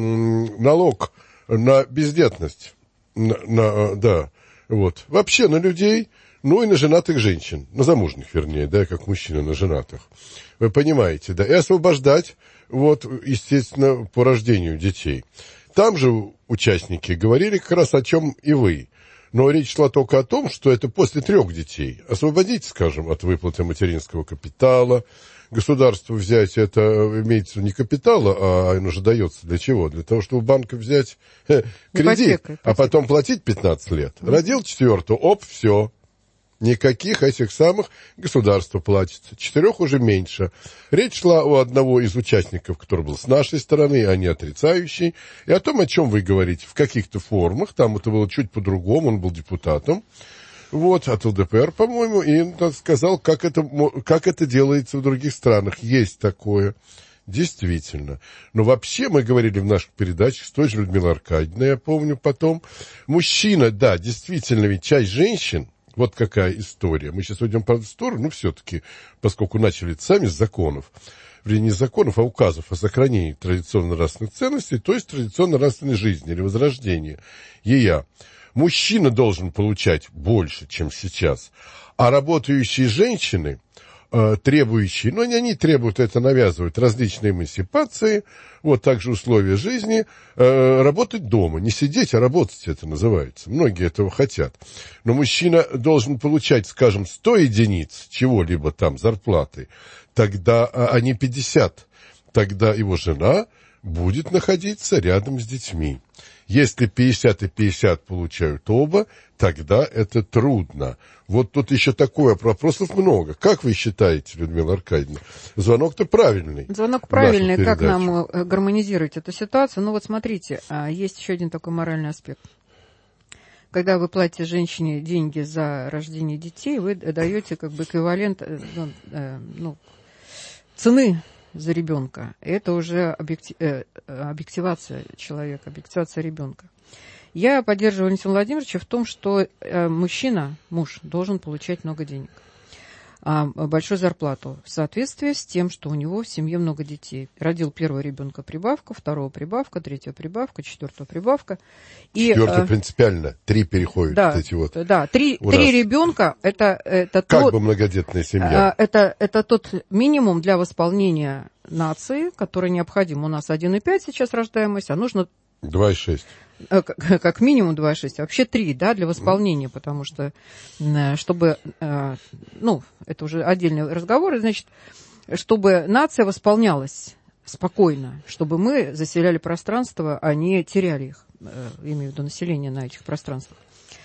[SPEAKER 3] налог на бездетность. На, на, да, вот. Вообще на людей, ну и на женатых женщин. На замужних, вернее, да, как мужчины на женатых. Вы понимаете, да. И освобождать, вот, естественно, по рождению детей. Там же участники говорили как раз о чем и вы. Но речь шла только о том, что это после трех детей. Освободить, скажем, от выплаты материнского капитала. Государству взять это имеется не капитала, а оно же дается для чего? Для того, чтобы у банка взять э, кредит, ипотека, ипотека. А потом платить пятнадцать лет. Mm-hmm. Родил четвертую, оп, все. Никаких этих самых государство платится. Четырех уже меньше. Речь шла у одного из участников, который был с нашей стороны, а не отрицающий, и о том, о чем вы говорите, в каких-то формах. Там это было чуть по-другому, он был депутатом. Вот, от ЛДПР, по-моему, и он сказал, как это, как это делается в других странах. Есть такое. Действительно. Но вообще мы говорили в наших передачах с той же Людмилой Аркадьевной, я помню потом. Мужчина, да, действительно, ведь часть женщин, вот какая история. Мы сейчас уйдем по эту сторону, но все-таки, поскольку начали сами с законов, вернее, не законов, а указов о сохранении традиционно-нравственных ценностей, то есть традиционно-нравственной жизни или возрождения ея. Мужчина должен получать больше, чем сейчас, а работающие женщины, э, требующие, ну, не они требуют, это навязывают, различные эмансипации, вот также условия жизни, э, работать дома, не сидеть, а работать это называется. Многие этого хотят. Но мужчина должен получать, скажем, сто единиц чего-либо там зарплаты, тогда, а не пятьдесят, тогда его жена будет находиться рядом с детьми. Если пятьдесят и пятьдесят получают оба, тогда это трудно. Вот тут еще такое, вопросов много. Как вы считаете, Людмила Аркадьевна? Звонок-то правильный.
[SPEAKER 4] Звонок правильный. Как нам гармонизировать эту ситуацию? Ну вот смотрите, есть еще один такой моральный аспект. Когда вы платите женщине деньги за рождение детей, вы даете как бы эквивалент ну, э, ну, цены за ребенка. Это уже объекти... э, объективация человека, объективация ребенка. Я поддерживаю Валентина Владимировича в том, что э, мужчина, муж, должен получать много денег, а, большую зарплату в соответствии с тем, что у него в семье много детей. Родил первого ребенка — прибавка, второго — прибавка, третьего — прибавка, четвертого — прибавка.
[SPEAKER 3] Четвертый э, принципиально, три переходят.
[SPEAKER 4] Да,
[SPEAKER 3] вот эти вот
[SPEAKER 4] да, три, три ребенка — это, это
[SPEAKER 3] как
[SPEAKER 4] тот,
[SPEAKER 3] бы многодетная семья.
[SPEAKER 4] Это, это тот минимум для восполнения нации, который необходим. У нас один и пять сейчас рождаемость, а нужно
[SPEAKER 3] два и шесть.
[SPEAKER 4] Как, как минимум два и шесть, а вообще три, да, для восполнения, потому что, чтобы, ну, это уже отдельный разговор, значит, чтобы нация восполнялась спокойно, чтобы мы заселяли пространство, а не теряли их, имею в виду население на этих пространствах.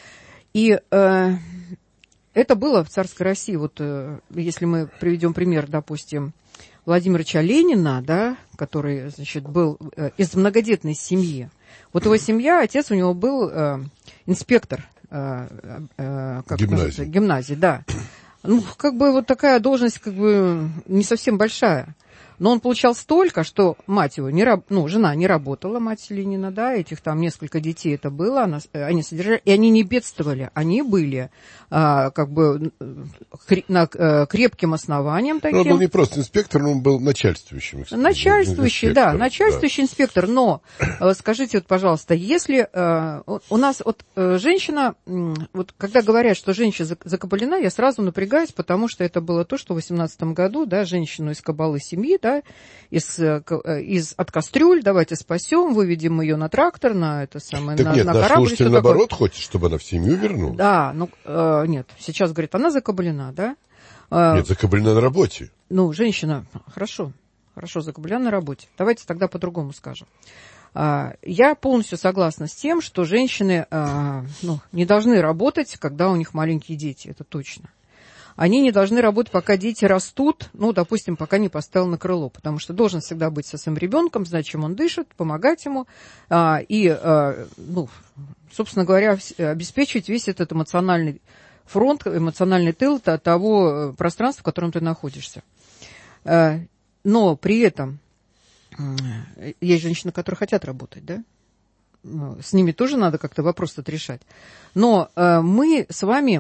[SPEAKER 4] И э, это было в царской России. Вот э, если мы приведем пример, допустим, Владимира Ильича Ленина, да, который, значит, был э, из многодетной семьи. Вот его семья, отец у него был э, инспектор э, э, как
[SPEAKER 3] гимназии.
[SPEAKER 4] гимназии, да. Ну, как бы вот такая должность, как бы, не совсем большая. Но он получал столько, что мать его, не раб, ну, жена не работала, мать Ленина, да, этих там несколько детей это было, она, они содержали, и они не бедствовали, они были а, как бы кр, на, а, крепким основанием таким.
[SPEAKER 3] Но он был не просто инспектор, но он был начальствующим.
[SPEAKER 4] Начальствующий, да, начальствующий да. инспектор, но скажите, вот, пожалуйста, если а, у нас вот женщина, вот когда говорят, что женщина закабалена, я сразу напрягаюсь, потому что это было то, что в восемнадцатом году, да, женщину из кабалы семьи, да, из, из, от кастрюль, давайте спасем, выведем ее на трактор, на это самое,
[SPEAKER 3] так
[SPEAKER 4] на,
[SPEAKER 3] нет,
[SPEAKER 4] на
[SPEAKER 3] наш
[SPEAKER 4] корабль.
[SPEAKER 3] слушатель наоборот хочет, чтобы она в семью вернулась.
[SPEAKER 4] Да, ну, э, нет, сейчас, говорит, она закабалена, да?
[SPEAKER 3] Э, нет, закабалена на работе.
[SPEAKER 4] Ну, женщина, хорошо, хорошо, закабалена на работе. Давайте тогда по-другому скажем. Э, я полностью согласна с тем, что женщины э, ну, не должны работать, когда у них маленькие дети, это точно. Они не должны работать, пока дети растут, ну, допустим, пока не поставил на крыло, потому что должен всегда быть со своим ребенком, знать, чем он дышит, помогать ему, а, и, а, ну, собственно говоря, обеспечивать весь этот эмоциональный фронт, эмоциональный тыл того пространства, в котором ты находишься. А, но при этом есть женщины, которые хотят работать, да? С ними тоже надо как-то вопрос этот решать. Но а, мы с вами...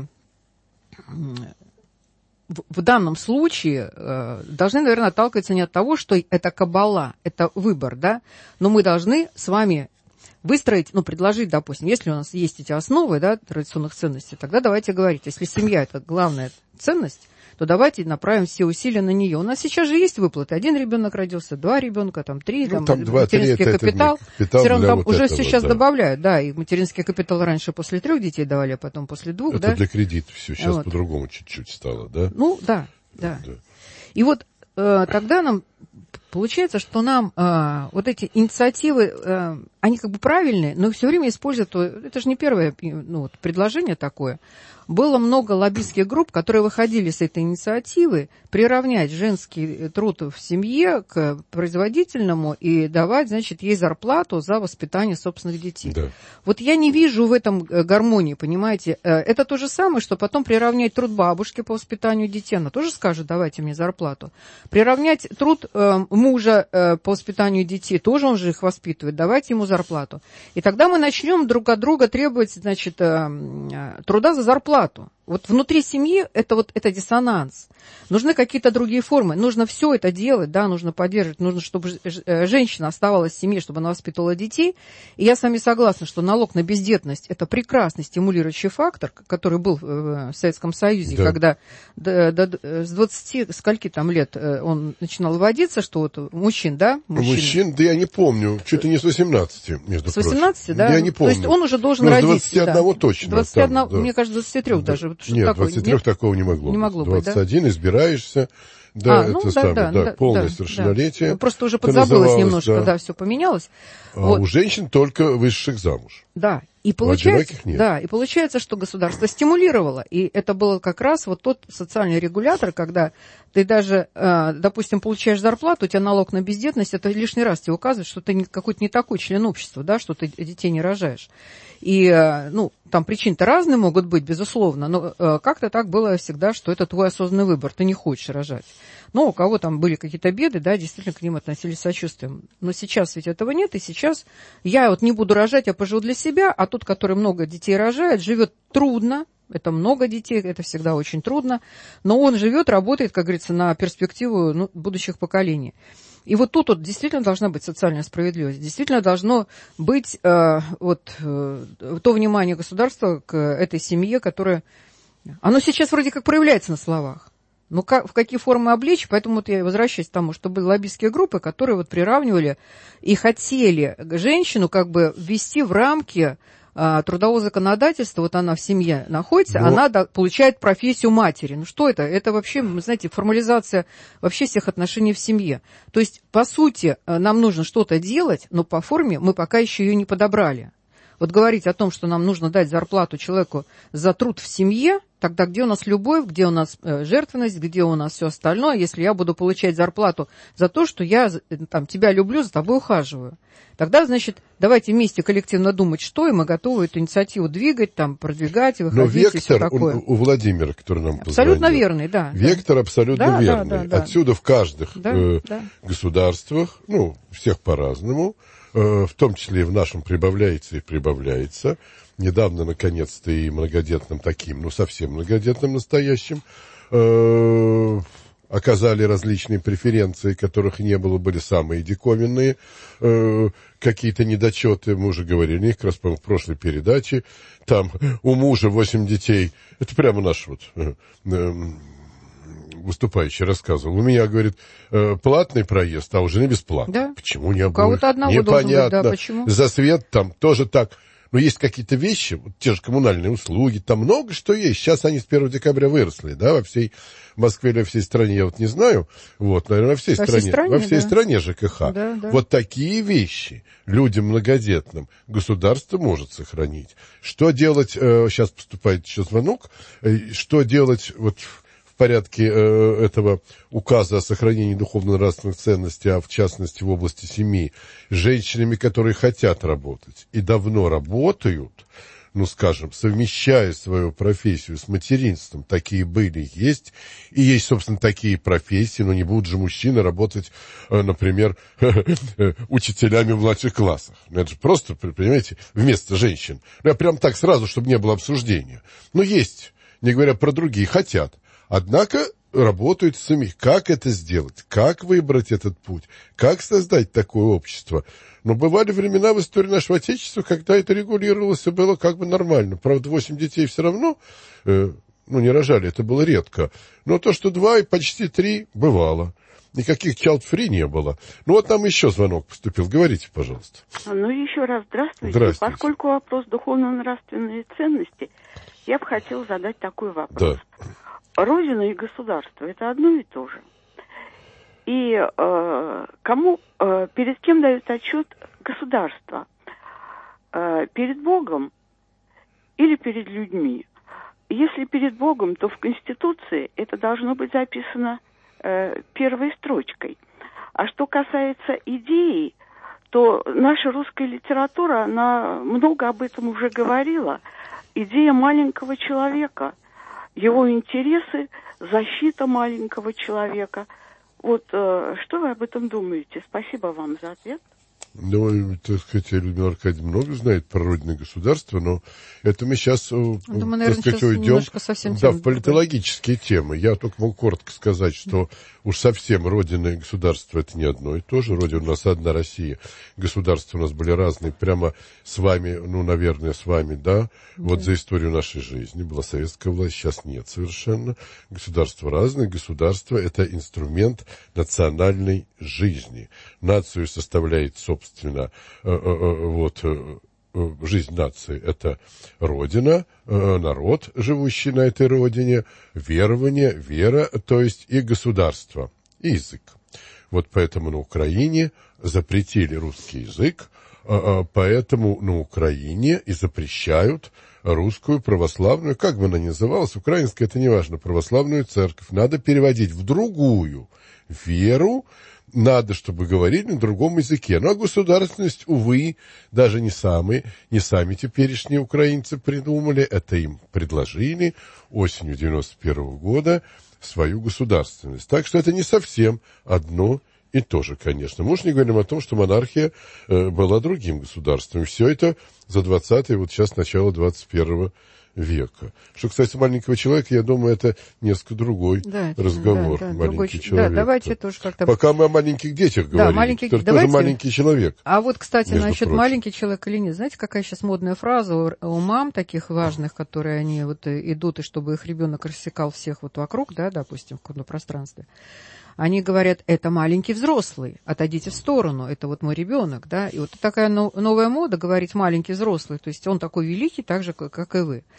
[SPEAKER 4] в данном случае э, должны, наверное, отталкиваться не от того, что это кабала, это выбор, да, но мы должны с вами выстроить, ну, предложить, допустим, если у нас есть эти основы, да, традиционных ценностей, тогда давайте говорить, если семья – это главная ценность, то давайте направим все усилия на нее. У нас сейчас же есть выплаты. Один ребенок родился, два ребенка, там три, ну, там, там два, материнский три, капитал. капитал. Все равно там вот уже этого, сейчас да. добавляют, да, и материнский капитал раньше после трех детей давали, а потом после двух,
[SPEAKER 3] это
[SPEAKER 4] да.
[SPEAKER 3] для кредитов все, сейчас вот. По-другому чуть-чуть стало, да?
[SPEAKER 4] Ну, да, да. да. И вот э, тогда нам получается, что нам э, вот эти инициативы, э, они как бы правильные, но все время используют, это же не первое ну, вот, предложение такое. Было много лоббистских групп, которые выходили с этой инициативы приравнять женский труд в семье к производительному и давать, значит, ей зарплату за воспитание собственных детей. Да. Вот я не вижу в этом гармонии, понимаете. Это то же самое, что потом приравнять труд бабушки по воспитанию детей. Она тоже скажет, давайте мне зарплату. Приравнять труд э, мужа э, по воспитанию детей, тоже он же их воспитывает, давайте ему зарплату. И тогда мы начнем друг от друга требовать, значит, э, э, труда за зарплату. Вот внутри семьи это вот это диссонанс. Нужны какие-то другие формы. Нужно все это делать, да, нужно поддерживать. Нужно, чтобы женщина оставалась в семье, чтобы она воспитывала детей. И я с вами согласна, что налог на бездетность – это прекрасный стимулирующий фактор, который был в Советском Союзе, да. когда до, до, с двадцати скольки там лет он начинал вводиться, что вот мужчин, да?
[SPEAKER 3] Мужчин, мужчин да я не помню, что-то не с восемнадцати, между прочим.
[SPEAKER 4] С восемнадцати, да?
[SPEAKER 3] Я не помню.
[SPEAKER 4] То есть он уже должен
[SPEAKER 3] ну,
[SPEAKER 4] родить.
[SPEAKER 3] с двадцати одного да. точно.
[SPEAKER 4] двадцать один, там, да. Мне кажется, двадцать три даже.
[SPEAKER 3] Нет, двадцать три такого не могло.
[SPEAKER 4] Не могло
[SPEAKER 3] быть. двадцать один,
[SPEAKER 4] быть, да?
[SPEAKER 3] избираешься, до
[SPEAKER 4] а,
[SPEAKER 3] это
[SPEAKER 4] ну, да,
[SPEAKER 3] самое,
[SPEAKER 4] да,
[SPEAKER 3] да,
[SPEAKER 4] да,
[SPEAKER 3] полное
[SPEAKER 4] да,
[SPEAKER 3] совершеннолетие.
[SPEAKER 4] Да. Просто уже подзабылось немножко,
[SPEAKER 3] да.
[SPEAKER 4] да, все поменялось.
[SPEAKER 3] А
[SPEAKER 4] вот.
[SPEAKER 3] у женщин только вышедших замуж.
[SPEAKER 4] Да, и получается,
[SPEAKER 3] нет.
[SPEAKER 4] да, и получается, что государство стимулировало, и это был как раз вот тот социальный регулятор, когда ты даже, допустим, получаешь зарплату, у тебя налог на бездетность, это лишний раз тебе указывает, что ты какой-то не такой член общества, да, что ты детей не рожаешь. И, ну, там причин-то разные могут быть, безусловно, но как-то так было всегда, что это твой осознанный выбор, ты не хочешь рожать. Но у кого там были какие-то беды, да, действительно к ним относились с сочувствием. Но сейчас ведь этого нет, и сейчас я вот не буду рожать, я поживу для себя, а тот, который много детей рожает, живет трудно, это много детей, это всегда очень трудно, но он живет, работает, как говорится, на перспективу, ну, будущих поколений. И вот тут вот действительно должна быть социальная справедливость, действительно должно быть э, вот, э, то внимание государства к этой семье, которое... Оно сейчас вроде как проявляется на словах. Ну, как, в какие формы облечь, поэтому вот я возвращаюсь к тому, что были лоббистские группы, которые вот приравнивали и хотели женщину как бы ввести в рамки а, трудового законодательства, вот она в семье находится, Но... она да, получает профессию матери. Ну, что это? Это вообще, вы знаете, формализация вообще всех отношений в семье. То есть, по сути, нам нужно что-то делать, но по форме мы пока еще ее не подобрали. Вот говорить о том, что нам нужно дать зарплату человеку за труд в семье, тогда где у нас любовь, где у нас э, жертвенность, где у нас все остальное, если я буду получать зарплату за то, что я там, тебя люблю, за тобой ухаживаю. Тогда, значит, давайте вместе коллективно думать, что, и мы готовы эту инициативу двигать, там, продвигать, выходить. Но
[SPEAKER 3] вектор
[SPEAKER 4] и все такое.
[SPEAKER 3] У, у Владимира, который нам позвонил.
[SPEAKER 4] Абсолютно верный, да.
[SPEAKER 3] Вектор
[SPEAKER 4] да.
[SPEAKER 3] абсолютно
[SPEAKER 4] да,
[SPEAKER 3] верный.
[SPEAKER 4] Да, да, да.
[SPEAKER 3] Отсюда в каждых
[SPEAKER 4] да,
[SPEAKER 3] э,
[SPEAKER 4] да.
[SPEAKER 3] государствах, ну, всех по-разному, э, в том числе и в нашем прибавляется и прибавляется. Недавно, наконец-то, и многодетным таким, ну, совсем многодетным настоящим, э, оказали различные преференции, которых не было, были самые диковинные, э, какие-то недочеты, мы уже говорили, них как раз, по-моему, в прошлой передаче, там у мужа восемь детей, это прямо наш вот э, э, выступающий рассказывал, у меня, говорит, э, платный проезд, а у жены бесплатный.
[SPEAKER 4] Да?
[SPEAKER 3] Почему не обоих?
[SPEAKER 4] У кого-то одного
[SPEAKER 3] Непонятно.
[SPEAKER 4] должен быть, да, почему? За
[SPEAKER 3] свет там тоже так. Но есть какие-то вещи, вот те же коммунальные услуги, там много что есть. Сейчас они с первого декабря выросли, да, во всей Москве или во всей стране, я вот не знаю. Вот, наверное, во всей во стране. Всей стране во всей да. стране ЖКХ. Да, да. Вот такие вещи людям многодетным государство может сохранить. Что делать, э, сейчас поступает еще звонок, э, что делать вот в порядке э, этого указа о сохранении духовно-нравственных ценностей, а в частности в области семьи, с женщинами, которые хотят работать и давно работают, ну, скажем, совмещая свою профессию с материнством, такие были, есть, и есть, собственно, такие профессии, но не будут же мужчины работать, э, например, учителями в младших классах. Это же просто, понимаете, вместо женщин. Я прям так сразу, чтобы не было обсуждения. Но есть, не говоря про другие, хотят. Однако работают сами. Как это сделать? Как выбрать этот путь? Как создать такое общество? Но бывали времена в истории нашего Отечества, когда это регулировалось и было как бы нормально. Правда, восемь детей все равно, э, ну, не рожали, это было редко. Но то, что два и почти три, бывало. Никаких child-free не было. Ну, вот нам еще звонок поступил. Говорите, пожалуйста.
[SPEAKER 5] Ну, еще раз здравствуйте.
[SPEAKER 3] Здравствуйте.
[SPEAKER 5] Поскольку вопрос духовно-нравственные ценности, я бы хотела задать такой вопрос.
[SPEAKER 3] Да.
[SPEAKER 5] Родина и государство – это одно и то же. И э, кому, э, перед кем дают отчет государство? Э, перед Богом или перед людьми? Если перед Богом, то в Конституции это должно быть записано э, первой строчкой. А что касается идеи, то наша русская литература, она много об этом уже говорила. Идея маленького человека – его интересы, защита маленького человека. Вот э, что вы об этом думаете? Спасибо вам за ответ.
[SPEAKER 3] Ну, так сказать, Людмила Аркадьевна много знает про родное государство, но это мы сейчас,
[SPEAKER 4] Думаю,
[SPEAKER 3] так
[SPEAKER 4] наверное,
[SPEAKER 3] сказать,
[SPEAKER 4] сейчас
[SPEAKER 3] уйдем да, в политологические
[SPEAKER 4] другой.
[SPEAKER 3] темы. Я только могу коротко сказать, что уж совсем родина и государство это не одно и то же. Родина у нас одна Россия, государства у нас были разные. Прямо с вами, ну, наверное, с вами, да, вот за историю нашей жизни была советская власть, сейчас нет совершенно. Государства разные, государство это инструмент национальной жизни. Нацию составляет, собственно, Собственно, вот, жизнь нации – это родина, народ, живущий на этой родине, верование, вера, то есть и государство, и язык. Вот поэтому на Украине запретили русский язык, поэтому на Украине и запрещают русскую православную, как бы она ни называлась, украинская, это не важно, православную церковь. Надо переводить в другую веру, надо, чтобы говорили на другом языке. Ну, а государственность, увы, даже не, самые, не сами теперешние украинцы придумали, это им предложили осенью девяносто первого года свою государственность. Так что это не совсем одно и то же, конечно. Мы уж не говорим о том, что монархия э, была другим государством. Все это за двадцатый, вот сейчас начало двадцать первого века. Что, кстати, маленького человека, я думаю, это несколько другой да, разговор. Да, да, маленький другой, человек. Да,
[SPEAKER 4] давайте тоже как-то...
[SPEAKER 3] Пока мы о маленьких детях говорим, да, маленький... это давайте... тоже маленький человек.
[SPEAKER 4] А вот, кстати, насчет прочим. Маленький человек или нет, знаете, какая сейчас модная фраза у, у мам таких важных, которые они вот идут, и чтобы их ребенок рассекал всех вот вокруг, да, допустим, в пространстве. Они говорят, это маленький взрослый, отойдите в сторону, это вот мой ребенок, да, и вот такая новая мода говорить маленький взрослый, то есть он такой великий, так же, как и вы.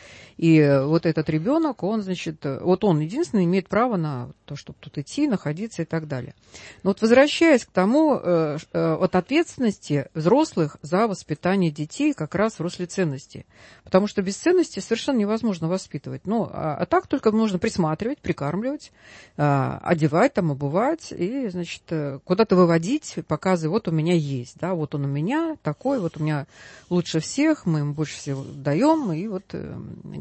[SPEAKER 4] И вот этот ребенок, он, значит, вот он единственный имеет право на то, чтобы тут идти, находиться и так далее. Но вот возвращаясь к тому, э, э, от ответственности взрослых за воспитание детей как раз в русле ценностей. Потому что без ценностей совершенно невозможно воспитывать. Ну, а, а так только нужно присматривать, прикармливать, э, одевать, там, обувать и, значит, куда-то выводить, показывая, вот у меня есть, да, вот он у меня такой, вот у меня лучше всех, мы ему больше всего даем, и вот э,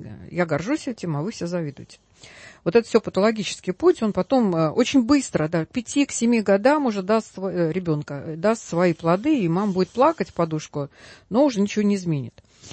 [SPEAKER 4] я горжусь этим, а вы все завидуете. Вот это все патологический путь, он потом очень быстро, да, к пяти, к семи годам уже даст ребенка, даст свои плоды, и мама будет плакать в подушку, но уже ничего не изменит.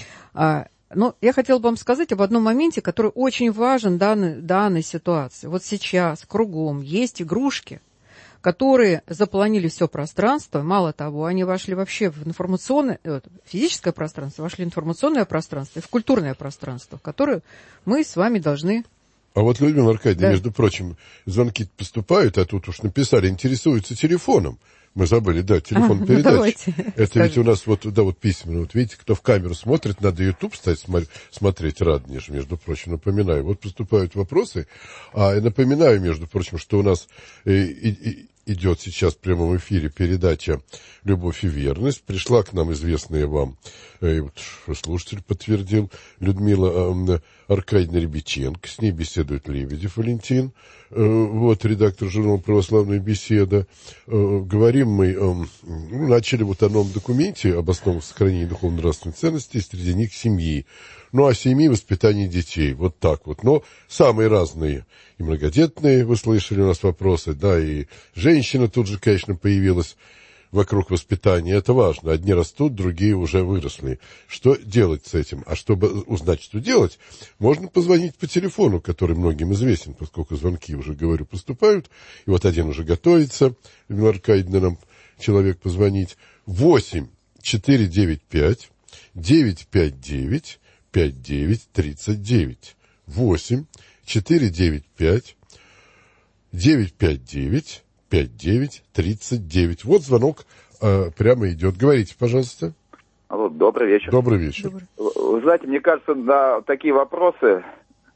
[SPEAKER 4] Но я хотела бы вам сказать об одном моменте, который очень важен в данной, данной ситуации. Вот сейчас кругом есть игрушки, которые заполонили все пространство. Мало того, они вошли вообще в информационное, физическое пространство, вошли в информационное пространство и в культурное пространство, в которое мы с вами должны...
[SPEAKER 3] А вот, Людмила Аркадьевна, да. Между прочим, звонки поступают, а тут уж написали, интересуются телефоном. Мы забыли, да, телефон а, передачи. Ну, это скажи. Ведь у нас вот, да, вот письменно, вот видите, кто в камеру смотрит, надо YouTube, кстати, смотреть Радонеж, между прочим, напоминаю. Вот поступают вопросы, а напоминаю, между прочим, что у нас и, и, идет сейчас в прямом эфире передача «Любовь и верность». Пришла к нам известная вам, и вот слушатель подтвердил, Людмила Аркадьевна Рябиченко. С ней беседует Лебедев Валентин, вот, редактор журнала «Православная беседа». Говорим мы, ну, начали вот о новом документе об основах сохранения духовно-нравственных ценностей, среди них семьи. Ну, о семье, воспитании детей, вот так вот. Но самые разные, и многодетные, вы слышали у нас вопросы, да, и женщина тут же, конечно, появилась вокруг воспитания. Это важно. Одни растут, другие уже выросли. Что делать с этим? А чтобы узнать, что делать, можно позвонить по телефону, который многим известен, поскольку звонки, уже говорю, поступают. И вот один уже готовится, Людмила Аркадьевна, нам человек позвонить. восемь четыре девять пять девять пять девять пять девять тридцать девять. восемь четыре девять пять девять пять девять пять девять тридцать девять. Вот звонок э, прямо идет. Говорите, пожалуйста.
[SPEAKER 7] Алло, добрый вечер.
[SPEAKER 3] Добрый вечер.
[SPEAKER 4] Добрый.
[SPEAKER 7] Вы знаете, мне кажется, на такие вопросы,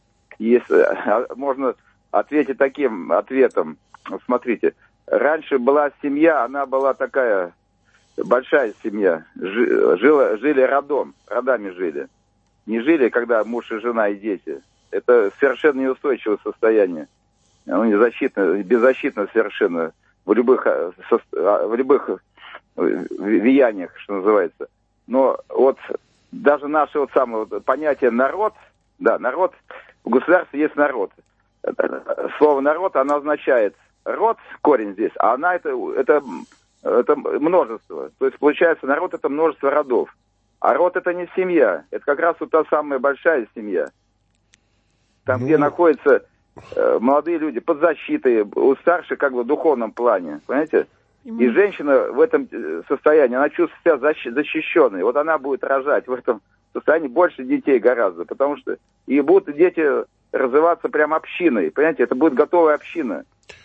[SPEAKER 7] если можно ответить таким ответом. Смотрите, раньше была семья, она была такая большая семья. Жила, жили родом, родами жили. Не жили, когда муж и жена и дети. Это совершенно неустойчивое состояние. Оно незащитно, беззащитно совершенно в любых, в любых влияниях, что называется. Но вот даже наше вот самое понятие народ, да, народ, в государстве есть народ. Слово народ, оно означает род, корень здесь, а она это, это, это множество. То есть получается народ это множество родов. А род это не семья, это как раз вот та самая большая семья. Там, ну... где находятся э, молодые люди под защитой, у старших как бы в духовном плане, понимаете? И женщина в этом состоянии, она чувствует себя защ- защищенной. Вот она будет рожать в этом состоянии больше детей гораздо, потому что и будут дети развиваться прям общиной, понимаете? Это будет готовая община.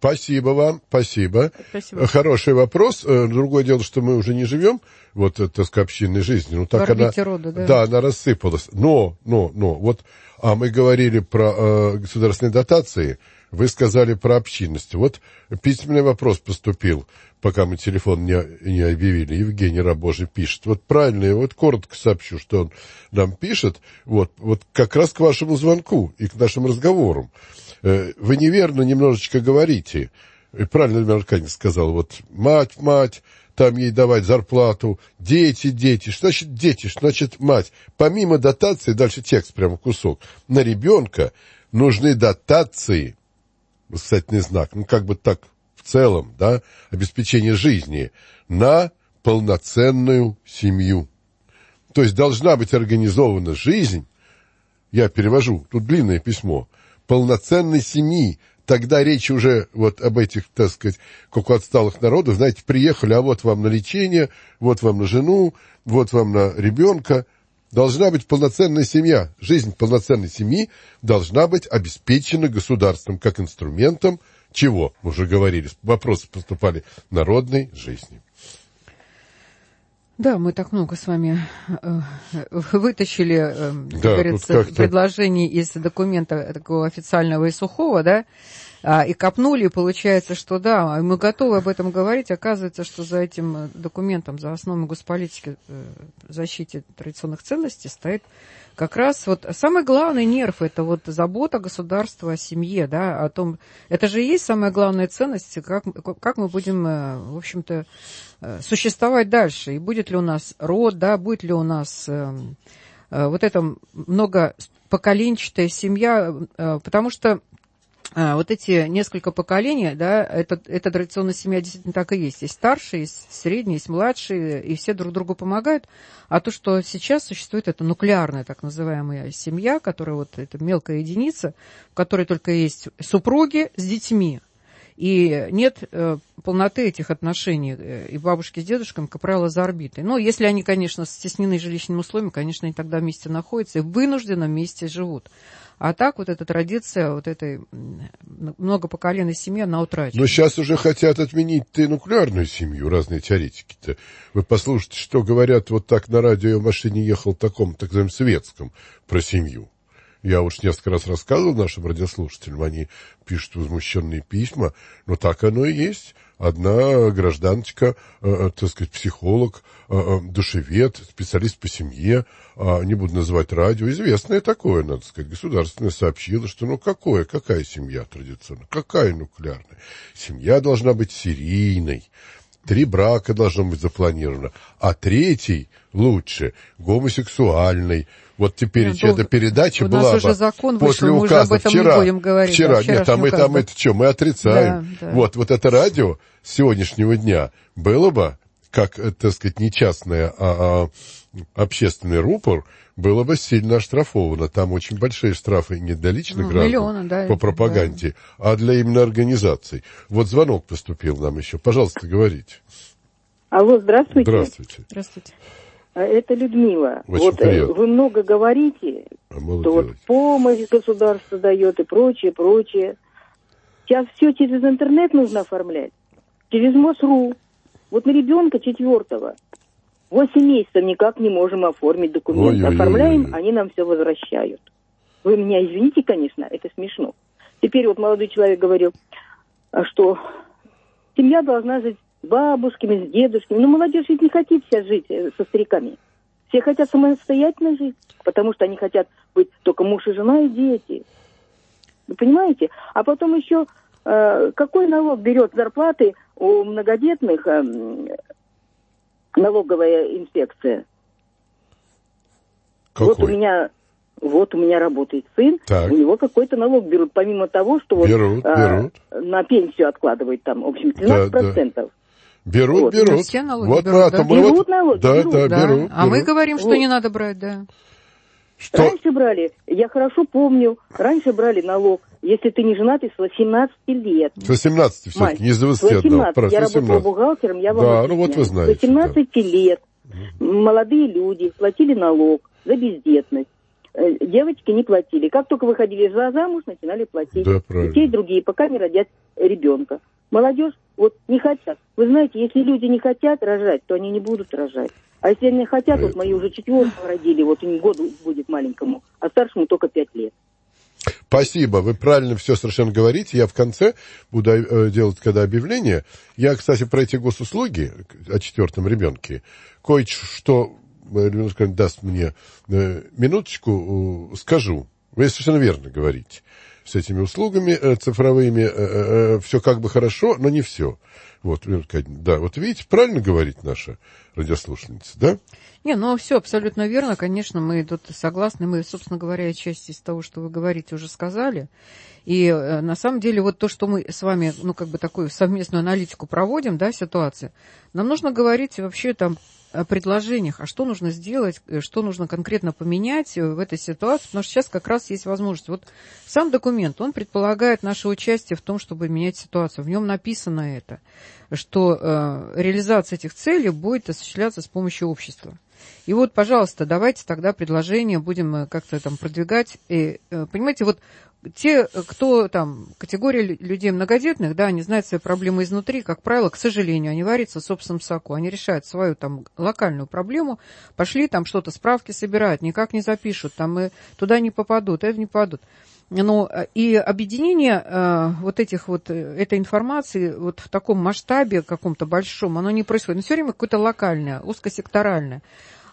[SPEAKER 3] Спасибо вам, спасибо.
[SPEAKER 4] Спасибо.
[SPEAKER 3] Хороший вопрос. Другое дело, что мы уже не живем вот, так сказать, общинной жизнью. Ну, так она,
[SPEAKER 4] рода, да?
[SPEAKER 3] Да, она рассыпалась. Но, но, но, вот, а мы говорили про э, государственные дотации, вы сказали про общинность. Вот письменный вопрос поступил, пока мы телефон не, не объявили. Евгений Рабожий пишет. Вот правильно, я вот коротко сообщу, что он нам пишет. Вот, вот как раз к вашему звонку и к нашим разговорам. Вы неверно немножечко говорите. И правильно Владимир Аркадьевич сказал, вот мать, мать, там ей давать зарплату, дети, дети. Что значит дети? Что значит мать? Помимо дотации, дальше текст прямо кусок, на ребенка нужны дотации, восклицательный знак, ну как бы так в целом, да, обеспечение жизни на полноценную семью. То есть должна быть организована жизнь, я перевожу, тут длинное письмо, полноценной семьи. Тогда речь уже вот об этих, так сказать, как у отсталых народов, знаете, приехали, а вот вам на лечение, вот вам на жену, вот вам на ребенка. Должна быть полноценная семья. Жизнь полноценной семьи должна быть обеспечена государством как инструментом чего? Мы уже говорили, вопросы поступали народной жизни.
[SPEAKER 4] Да, мы так много с вами э, вытащили, э, как
[SPEAKER 3] да,
[SPEAKER 4] говорится, предложений из документа такого официального и сухого, да, а, и копнули, и получается, что да, мы готовы об этом говорить, оказывается, что за этим документом, за основами госполитики э, защите традиционных ценностей стоит как раз вот самый главный нерв, это вот забота государства о семье, да, о том, это же и есть самая главная ценность, как, как мы будем, в общем-то, существовать дальше, и будет ли у нас род, да, будет ли у нас э, э, вот эта многопоколенчатая семья, э, потому что э, вот эти несколько поколений, да, это, это традиционная семья действительно так и есть. Есть старшие, есть средние, есть младшие, и все друг другу помогают. А то, что сейчас существует, это нуклеарная так называемая семья, которая вот, это мелкая единица, в которой только есть супруги с детьми. И нет э, полноты этих отношений э, и бабушки с дедушками, как правило, за орбитой. Ну, если они, конечно, стеснены жилищными условиями, конечно, они тогда вместе находятся и вынужденно вместе живут. А так вот эта традиция вот этой многопоколенной семьи, она утрачена.
[SPEAKER 3] Но сейчас уже хотят отменить-то и нуклеарную семью, разные теоретики-то. Вы послушайте, что говорят вот так на радио, я в машине ехал в таком, так называемом, светском про семью. Я уж несколько раз рассказывал нашим радиослушателям, они пишут возмущенные письма, но так оно и есть. Одна гражданочка, э, так сказать, психолог, э, душевед, специалист по семье, э, не буду называть радио, известное такое, надо сказать, государственное, сообщило, что ну какое, какая семья традиционная, какая нуклеарная? Семья должна быть серийной. Три брака должно быть запланировано, а третий лучше гомосексуальный. Вот теперь Нет, эта передача была бы
[SPEAKER 4] закон
[SPEAKER 3] после
[SPEAKER 4] вышел,
[SPEAKER 3] указа вчера.
[SPEAKER 4] Не будем говорить,
[SPEAKER 3] вчера,
[SPEAKER 4] да,
[SPEAKER 3] нет, а мы там это что, мы отрицаем. Да, да. Вот, вот это радио с сегодняшнего дня было бы, как, так сказать, не частное, а, а общественный рупор, было бы сильно оштрафовано. Там очень большие штрафы не для личных ну, граждан миллиона, да, по пропаганде, да. а для именно организаций. Вот звонок поступил нам еще. Пожалуйста, говорите.
[SPEAKER 8] Алло, здравствуйте.
[SPEAKER 3] Здравствуйте.
[SPEAKER 4] Здравствуйте.
[SPEAKER 8] Это Людмила.
[SPEAKER 3] Очень
[SPEAKER 8] вот
[SPEAKER 3] приятно.
[SPEAKER 8] Вы много говорите,
[SPEAKER 3] а
[SPEAKER 8] что вот помощь государство дает и прочее, прочее. Сейчас все через интернет нужно оформлять. Через МОСРУ. Вот на ребенка четвертого. Восемь месяцев никак не можем оформить документы. Ой-ой-ой-ой. Оформляем, они нам все возвращают. Вы меня извините, конечно, это смешно. Теперь вот молодой человек говорил, что семья должна жить с бабушками, с дедушками. Но молодежь ведь не хочет сейчас жить со стариками. Все хотят самостоятельно жить, потому что они хотят быть только муж и жена и дети. Вы понимаете? А потом еще э, какой налог берет зарплаты у многодетных э, налоговая инспекция?
[SPEAKER 3] Какой?
[SPEAKER 8] Вот у меня... Вот у меня работает сын,
[SPEAKER 3] так.
[SPEAKER 8] у него какой-то налог берут, помимо того, что
[SPEAKER 3] берут,
[SPEAKER 8] вот,
[SPEAKER 3] берут.
[SPEAKER 8] А, на пенсию откладывают там, в общем, тринадцать процентов.
[SPEAKER 3] Да, да. Берут,
[SPEAKER 8] вот.
[SPEAKER 3] берут.
[SPEAKER 4] Все налоги
[SPEAKER 3] вот,
[SPEAKER 4] берут, да.
[SPEAKER 8] Берут
[SPEAKER 3] вот,
[SPEAKER 8] налоги,
[SPEAKER 3] да,
[SPEAKER 8] берут.
[SPEAKER 3] Да,
[SPEAKER 4] да.
[SPEAKER 3] берут,
[SPEAKER 4] А
[SPEAKER 3] берут.
[SPEAKER 4] мы говорим, что
[SPEAKER 8] вот.
[SPEAKER 4] не надо брать, да.
[SPEAKER 3] Что?
[SPEAKER 8] Раньше брали, я хорошо помню, раньше брали налог, если ты не женатый, с восемнадцати лет.
[SPEAKER 3] С восемнадцати все-таки, не с двадцати
[SPEAKER 8] одного. Я работала бухгалтером, я вам
[SPEAKER 3] Да,
[SPEAKER 8] объясняю.
[SPEAKER 3] ну вот вы знаете.
[SPEAKER 8] С восемнадцати да. лет молодые люди платили налог за бездетность. э, девочки не платили. Как только выходили за замуж, начинали платить.
[SPEAKER 3] Да, правильно.
[SPEAKER 8] И те, и другие, пока не родят ребенка. Молодежь вот не хотят. Вы знаете, если люди не хотят рожать, то они не будут рожать. А если они хотят, вот мои уже четвертого родили, вот им год будет маленькому, а старшему только пять лет.
[SPEAKER 3] Спасибо, вы правильно все совершенно говорите. Я в конце буду э, делать, когда объявление. Я, кстати, про эти госуслуги о четвертом ребенке кое-что э, даст мне э, минуточку, э, скажу. Вы совершенно верно говорите. С этими услугами э, цифровыми э, э, все как бы хорошо, но не все. Вот, да, вот видите, правильно говорит наша радиослушательница, да?
[SPEAKER 4] Не, ну все абсолютно верно, конечно, мы тут согласны, мы, собственно говоря, часть из того, что вы говорите, уже сказали. И э, на самом деле вот то, что мы с вами, ну, как бы такую совместную аналитику проводим, да, ситуации, нам нужно говорить вообще там о предложениях, а что нужно сделать, что нужно конкретно поменять в этой ситуации, потому что сейчас как раз есть возможность. Вот сам документ, он предполагает наше участие в том, чтобы менять ситуацию. В нем написано это, что э, реализация этих целей будет осуществляться с помощью общества. И вот, пожалуйста, давайте тогда предложения будем как-то там продвигать. И, понимаете, вот те, кто там, категория людей многодетных, да, они знают свои проблемы изнутри, как правило, к сожалению, они варятся в собственном соку, они решают свою там локальную проблему, пошли там что-то, справки собирают, никак не запишут, там и туда не попадут, это не попадут. Но и объединение э, вот этих вот, этой информации вот в таком масштабе каком-то большом, оно не происходит. Но все время какое-то локальное, узкосекторальное.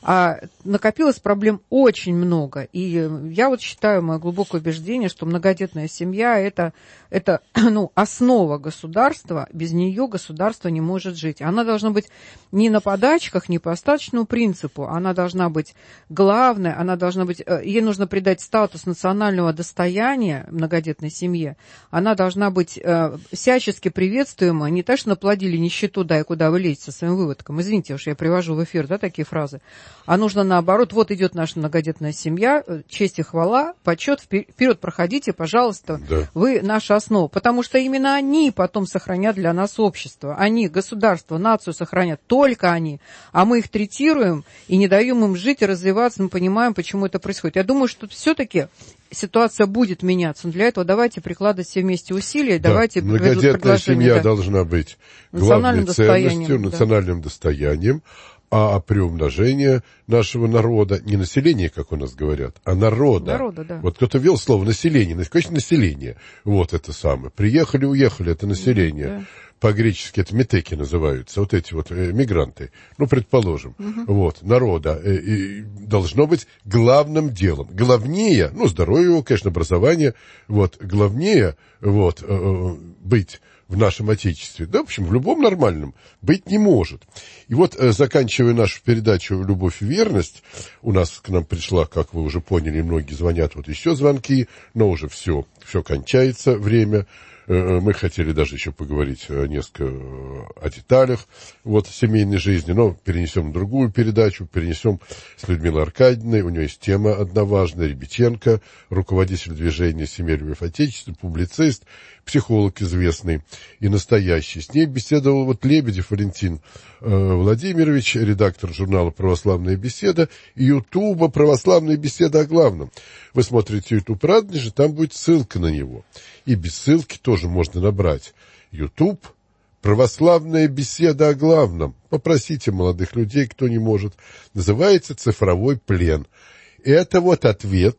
[SPEAKER 4] А накопилось проблем очень много. И я вот считаю, мое глубокое убеждение, что многодетная семья это, это ну, основа государства. Без нее государство не может жить. Она должна быть не на подачках, не по остаточному принципу. Она должна быть главной, она должна быть, ей нужно придать статус национального достояния многодетной семье. Она должна быть э, всячески приветствуема. Не так, что наплодили нищету, да, и куда вы лезете со своим выводком. Извините, уж я привожу в эфир, да, такие фразы. А нужно наоборот, вот идет наша многодетная семья, честь и хвала, почет, вперед проходите, пожалуйста, да. Вы наша основа. Потому что именно они потом сохранят для нас общество. Они, государство, нацию сохранят, только они. А мы их третируем и не даем им жить и развиваться, мы понимаем, почему это происходит. Я думаю, что все-таки ситуация будет меняться. Но для этого давайте прикладывать все вместе усилия, да. Давайте
[SPEAKER 3] многодетная семья да. должна быть главной ценностью, да. национальным достоянием. А приумножение нашего народа, не населения, как у нас говорят, а народа.
[SPEAKER 4] Народа, да.
[SPEAKER 3] Вот кто-то ввел слово население, конечно, население. Вот это самое. Приехали, уехали, это население. Да. По-гречески это метеки называются, вот эти вот э, мигранты. Ну, предположим, угу. вот, народа. Э, э, должно быть главным делом. Главнее, ну, здоровье его, конечно, образование, вот, главнее, вот, э, быть в нашем Отечестве, да, в общем, в любом нормальном, быть не может. И вот, э, заканчивая нашу передачу «Любовь и верность», у нас к нам пришла, как вы уже поняли, многие звонят, вот еще звонки, но уже все, все кончается время. Э, мы хотели даже еще поговорить э, несколько э, о деталях вот, семейной жизни, но перенесем в другую передачу, перенесем с Людмилой Аркадьевной, у нее есть тема одна важная, Ребятенко, руководитель движения «Семья, любовь, Отечество», публицист, психолог известный и настоящий. С ней беседовал вот Лебедев Валентин э, Владимирович, редактор журнала «Православная беседа» и ютуба «Православная беседа о главном». Вы смотрите ютуб Радонежа, там будет ссылка на него. И без ссылки тоже можно набрать. ютуб «Православная беседа о главном». Попросите молодых людей, кто не может. Называется «Цифровой плен». Это вот ответ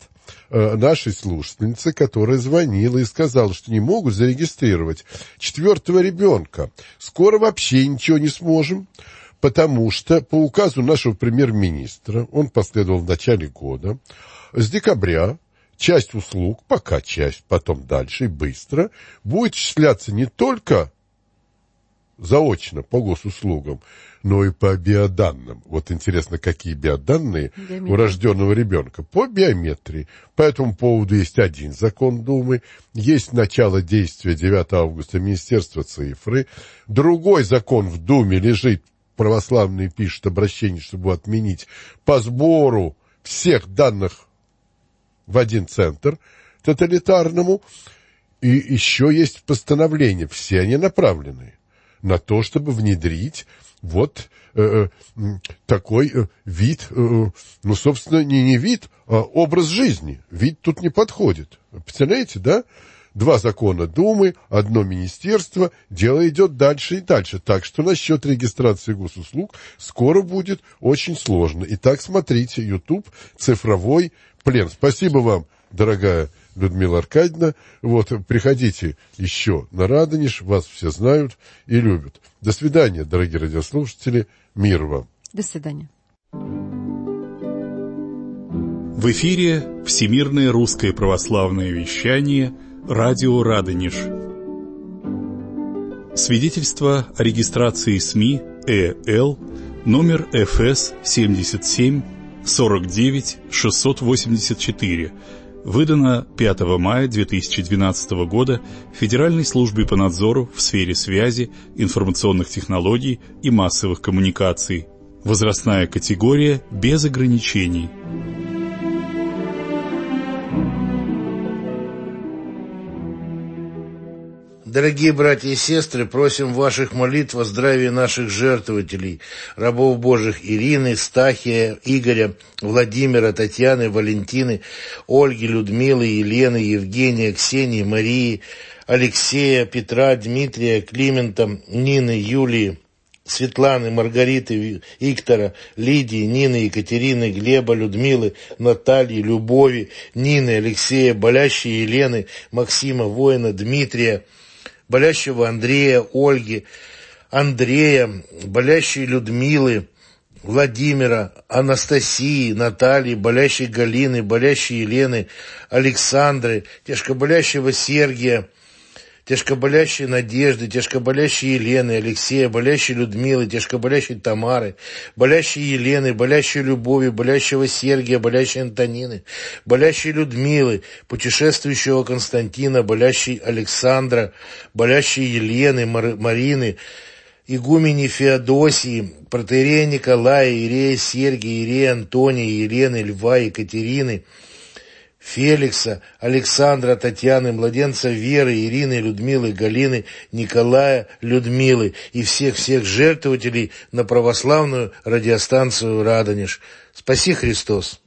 [SPEAKER 3] нашей слушательницы, которая звонила и сказала, что не могут зарегистрировать четвертого ребенка. Скоро вообще ничего не сможем, потому что по указу нашего премьер-министра, он последовал в начале года, с декабря часть услуг, пока часть, потом дальше и быстро, будет исчисляться не только заочно по госуслугам, но и по биоданным. Вот интересно, какие биоданные у рожденного ребенка? По биометрии. По этому поводу есть один закон Думы, есть начало действия девятого августа Министерства цифры, другой закон в Думе лежит, православные пишут обращение, чтобы отменить, по сбору всех данных в один центр тоталитарному, и еще есть постановления, все они направлены на то, чтобы внедрить вот э, э, такой э, вид, э, ну, собственно, не, не вид, а образ жизни. Вид тут не подходит. Представляете, да? Два закона Думы, одно министерство, дело идет дальше и дальше. Так что насчет регистрации госуслуг скоро будет очень сложно. Итак, смотрите, YouTube, цифровой плен. Спасибо вам, дорогая Людмила Аркадьевна. Вот, приходите еще на Радонеж, вас все знают и любят. До свидания, дорогие радиослушатели. Мир вам.
[SPEAKER 4] До свидания.
[SPEAKER 2] В эфире Всемирное русское православное вещание «Радио Радонеж». Свидетельство о регистрации СМИ ЭЛ номер эф эс семьдесят семь сорок девять шестьсот восемьдесят четыре, выдано пятого мая две тысячи двенадцатого года Федеральной службой по надзору в сфере связи, информационных технологий и массовых коммуникаций. Возрастная категория без ограничений.
[SPEAKER 9] Дорогие братья и сестры, просим ваших молитв о здравии наших жертвователей, рабов Божьих Ирины, Стахия, Игоря, Владимира, Татьяны, Валентины, Ольги, Людмилы, Елены, Евгения, Ксении, Марии, Алексея, Петра, Дмитрия, Климента, Нины, Юлии, Светланы, Маргариты, Виктора, Лидии, Нины, Екатерины, Глеба, Людмилы, Натальи, Любови, Нины, Алексея, болящей Елены, Максима, Воина, Дмитрия, болящего Андрея, Ольги, Андрея, болящей Людмилы, Владимира, Анастасии, Натальи, болящей Галины, болящей Елены, Александры, тяжкоболящего Сергия, тяжкоболящей Надежды, тяжкоболящей Елены, Алексея, болящей Людмилы, тяжкоболящей Тамары, болящей Елены, болящей Любови, болящего Сергия, болящей Антонины, болящей Людмилы, путешествующего Константина, болящей Александра, болящей Елены, Мар- Марины, игумени Феодосии, протоиерея Николая, иерея Сергия, иерея Антония, Елены, Льва, Екатерины, Феликса, Александра, Татьяны, младенца Веры, Ирины, Людмилы, Галины, Николая, Людмилы и всех-всех жертвователей на православную радиостанцию «Радонеж». Спаси Христос!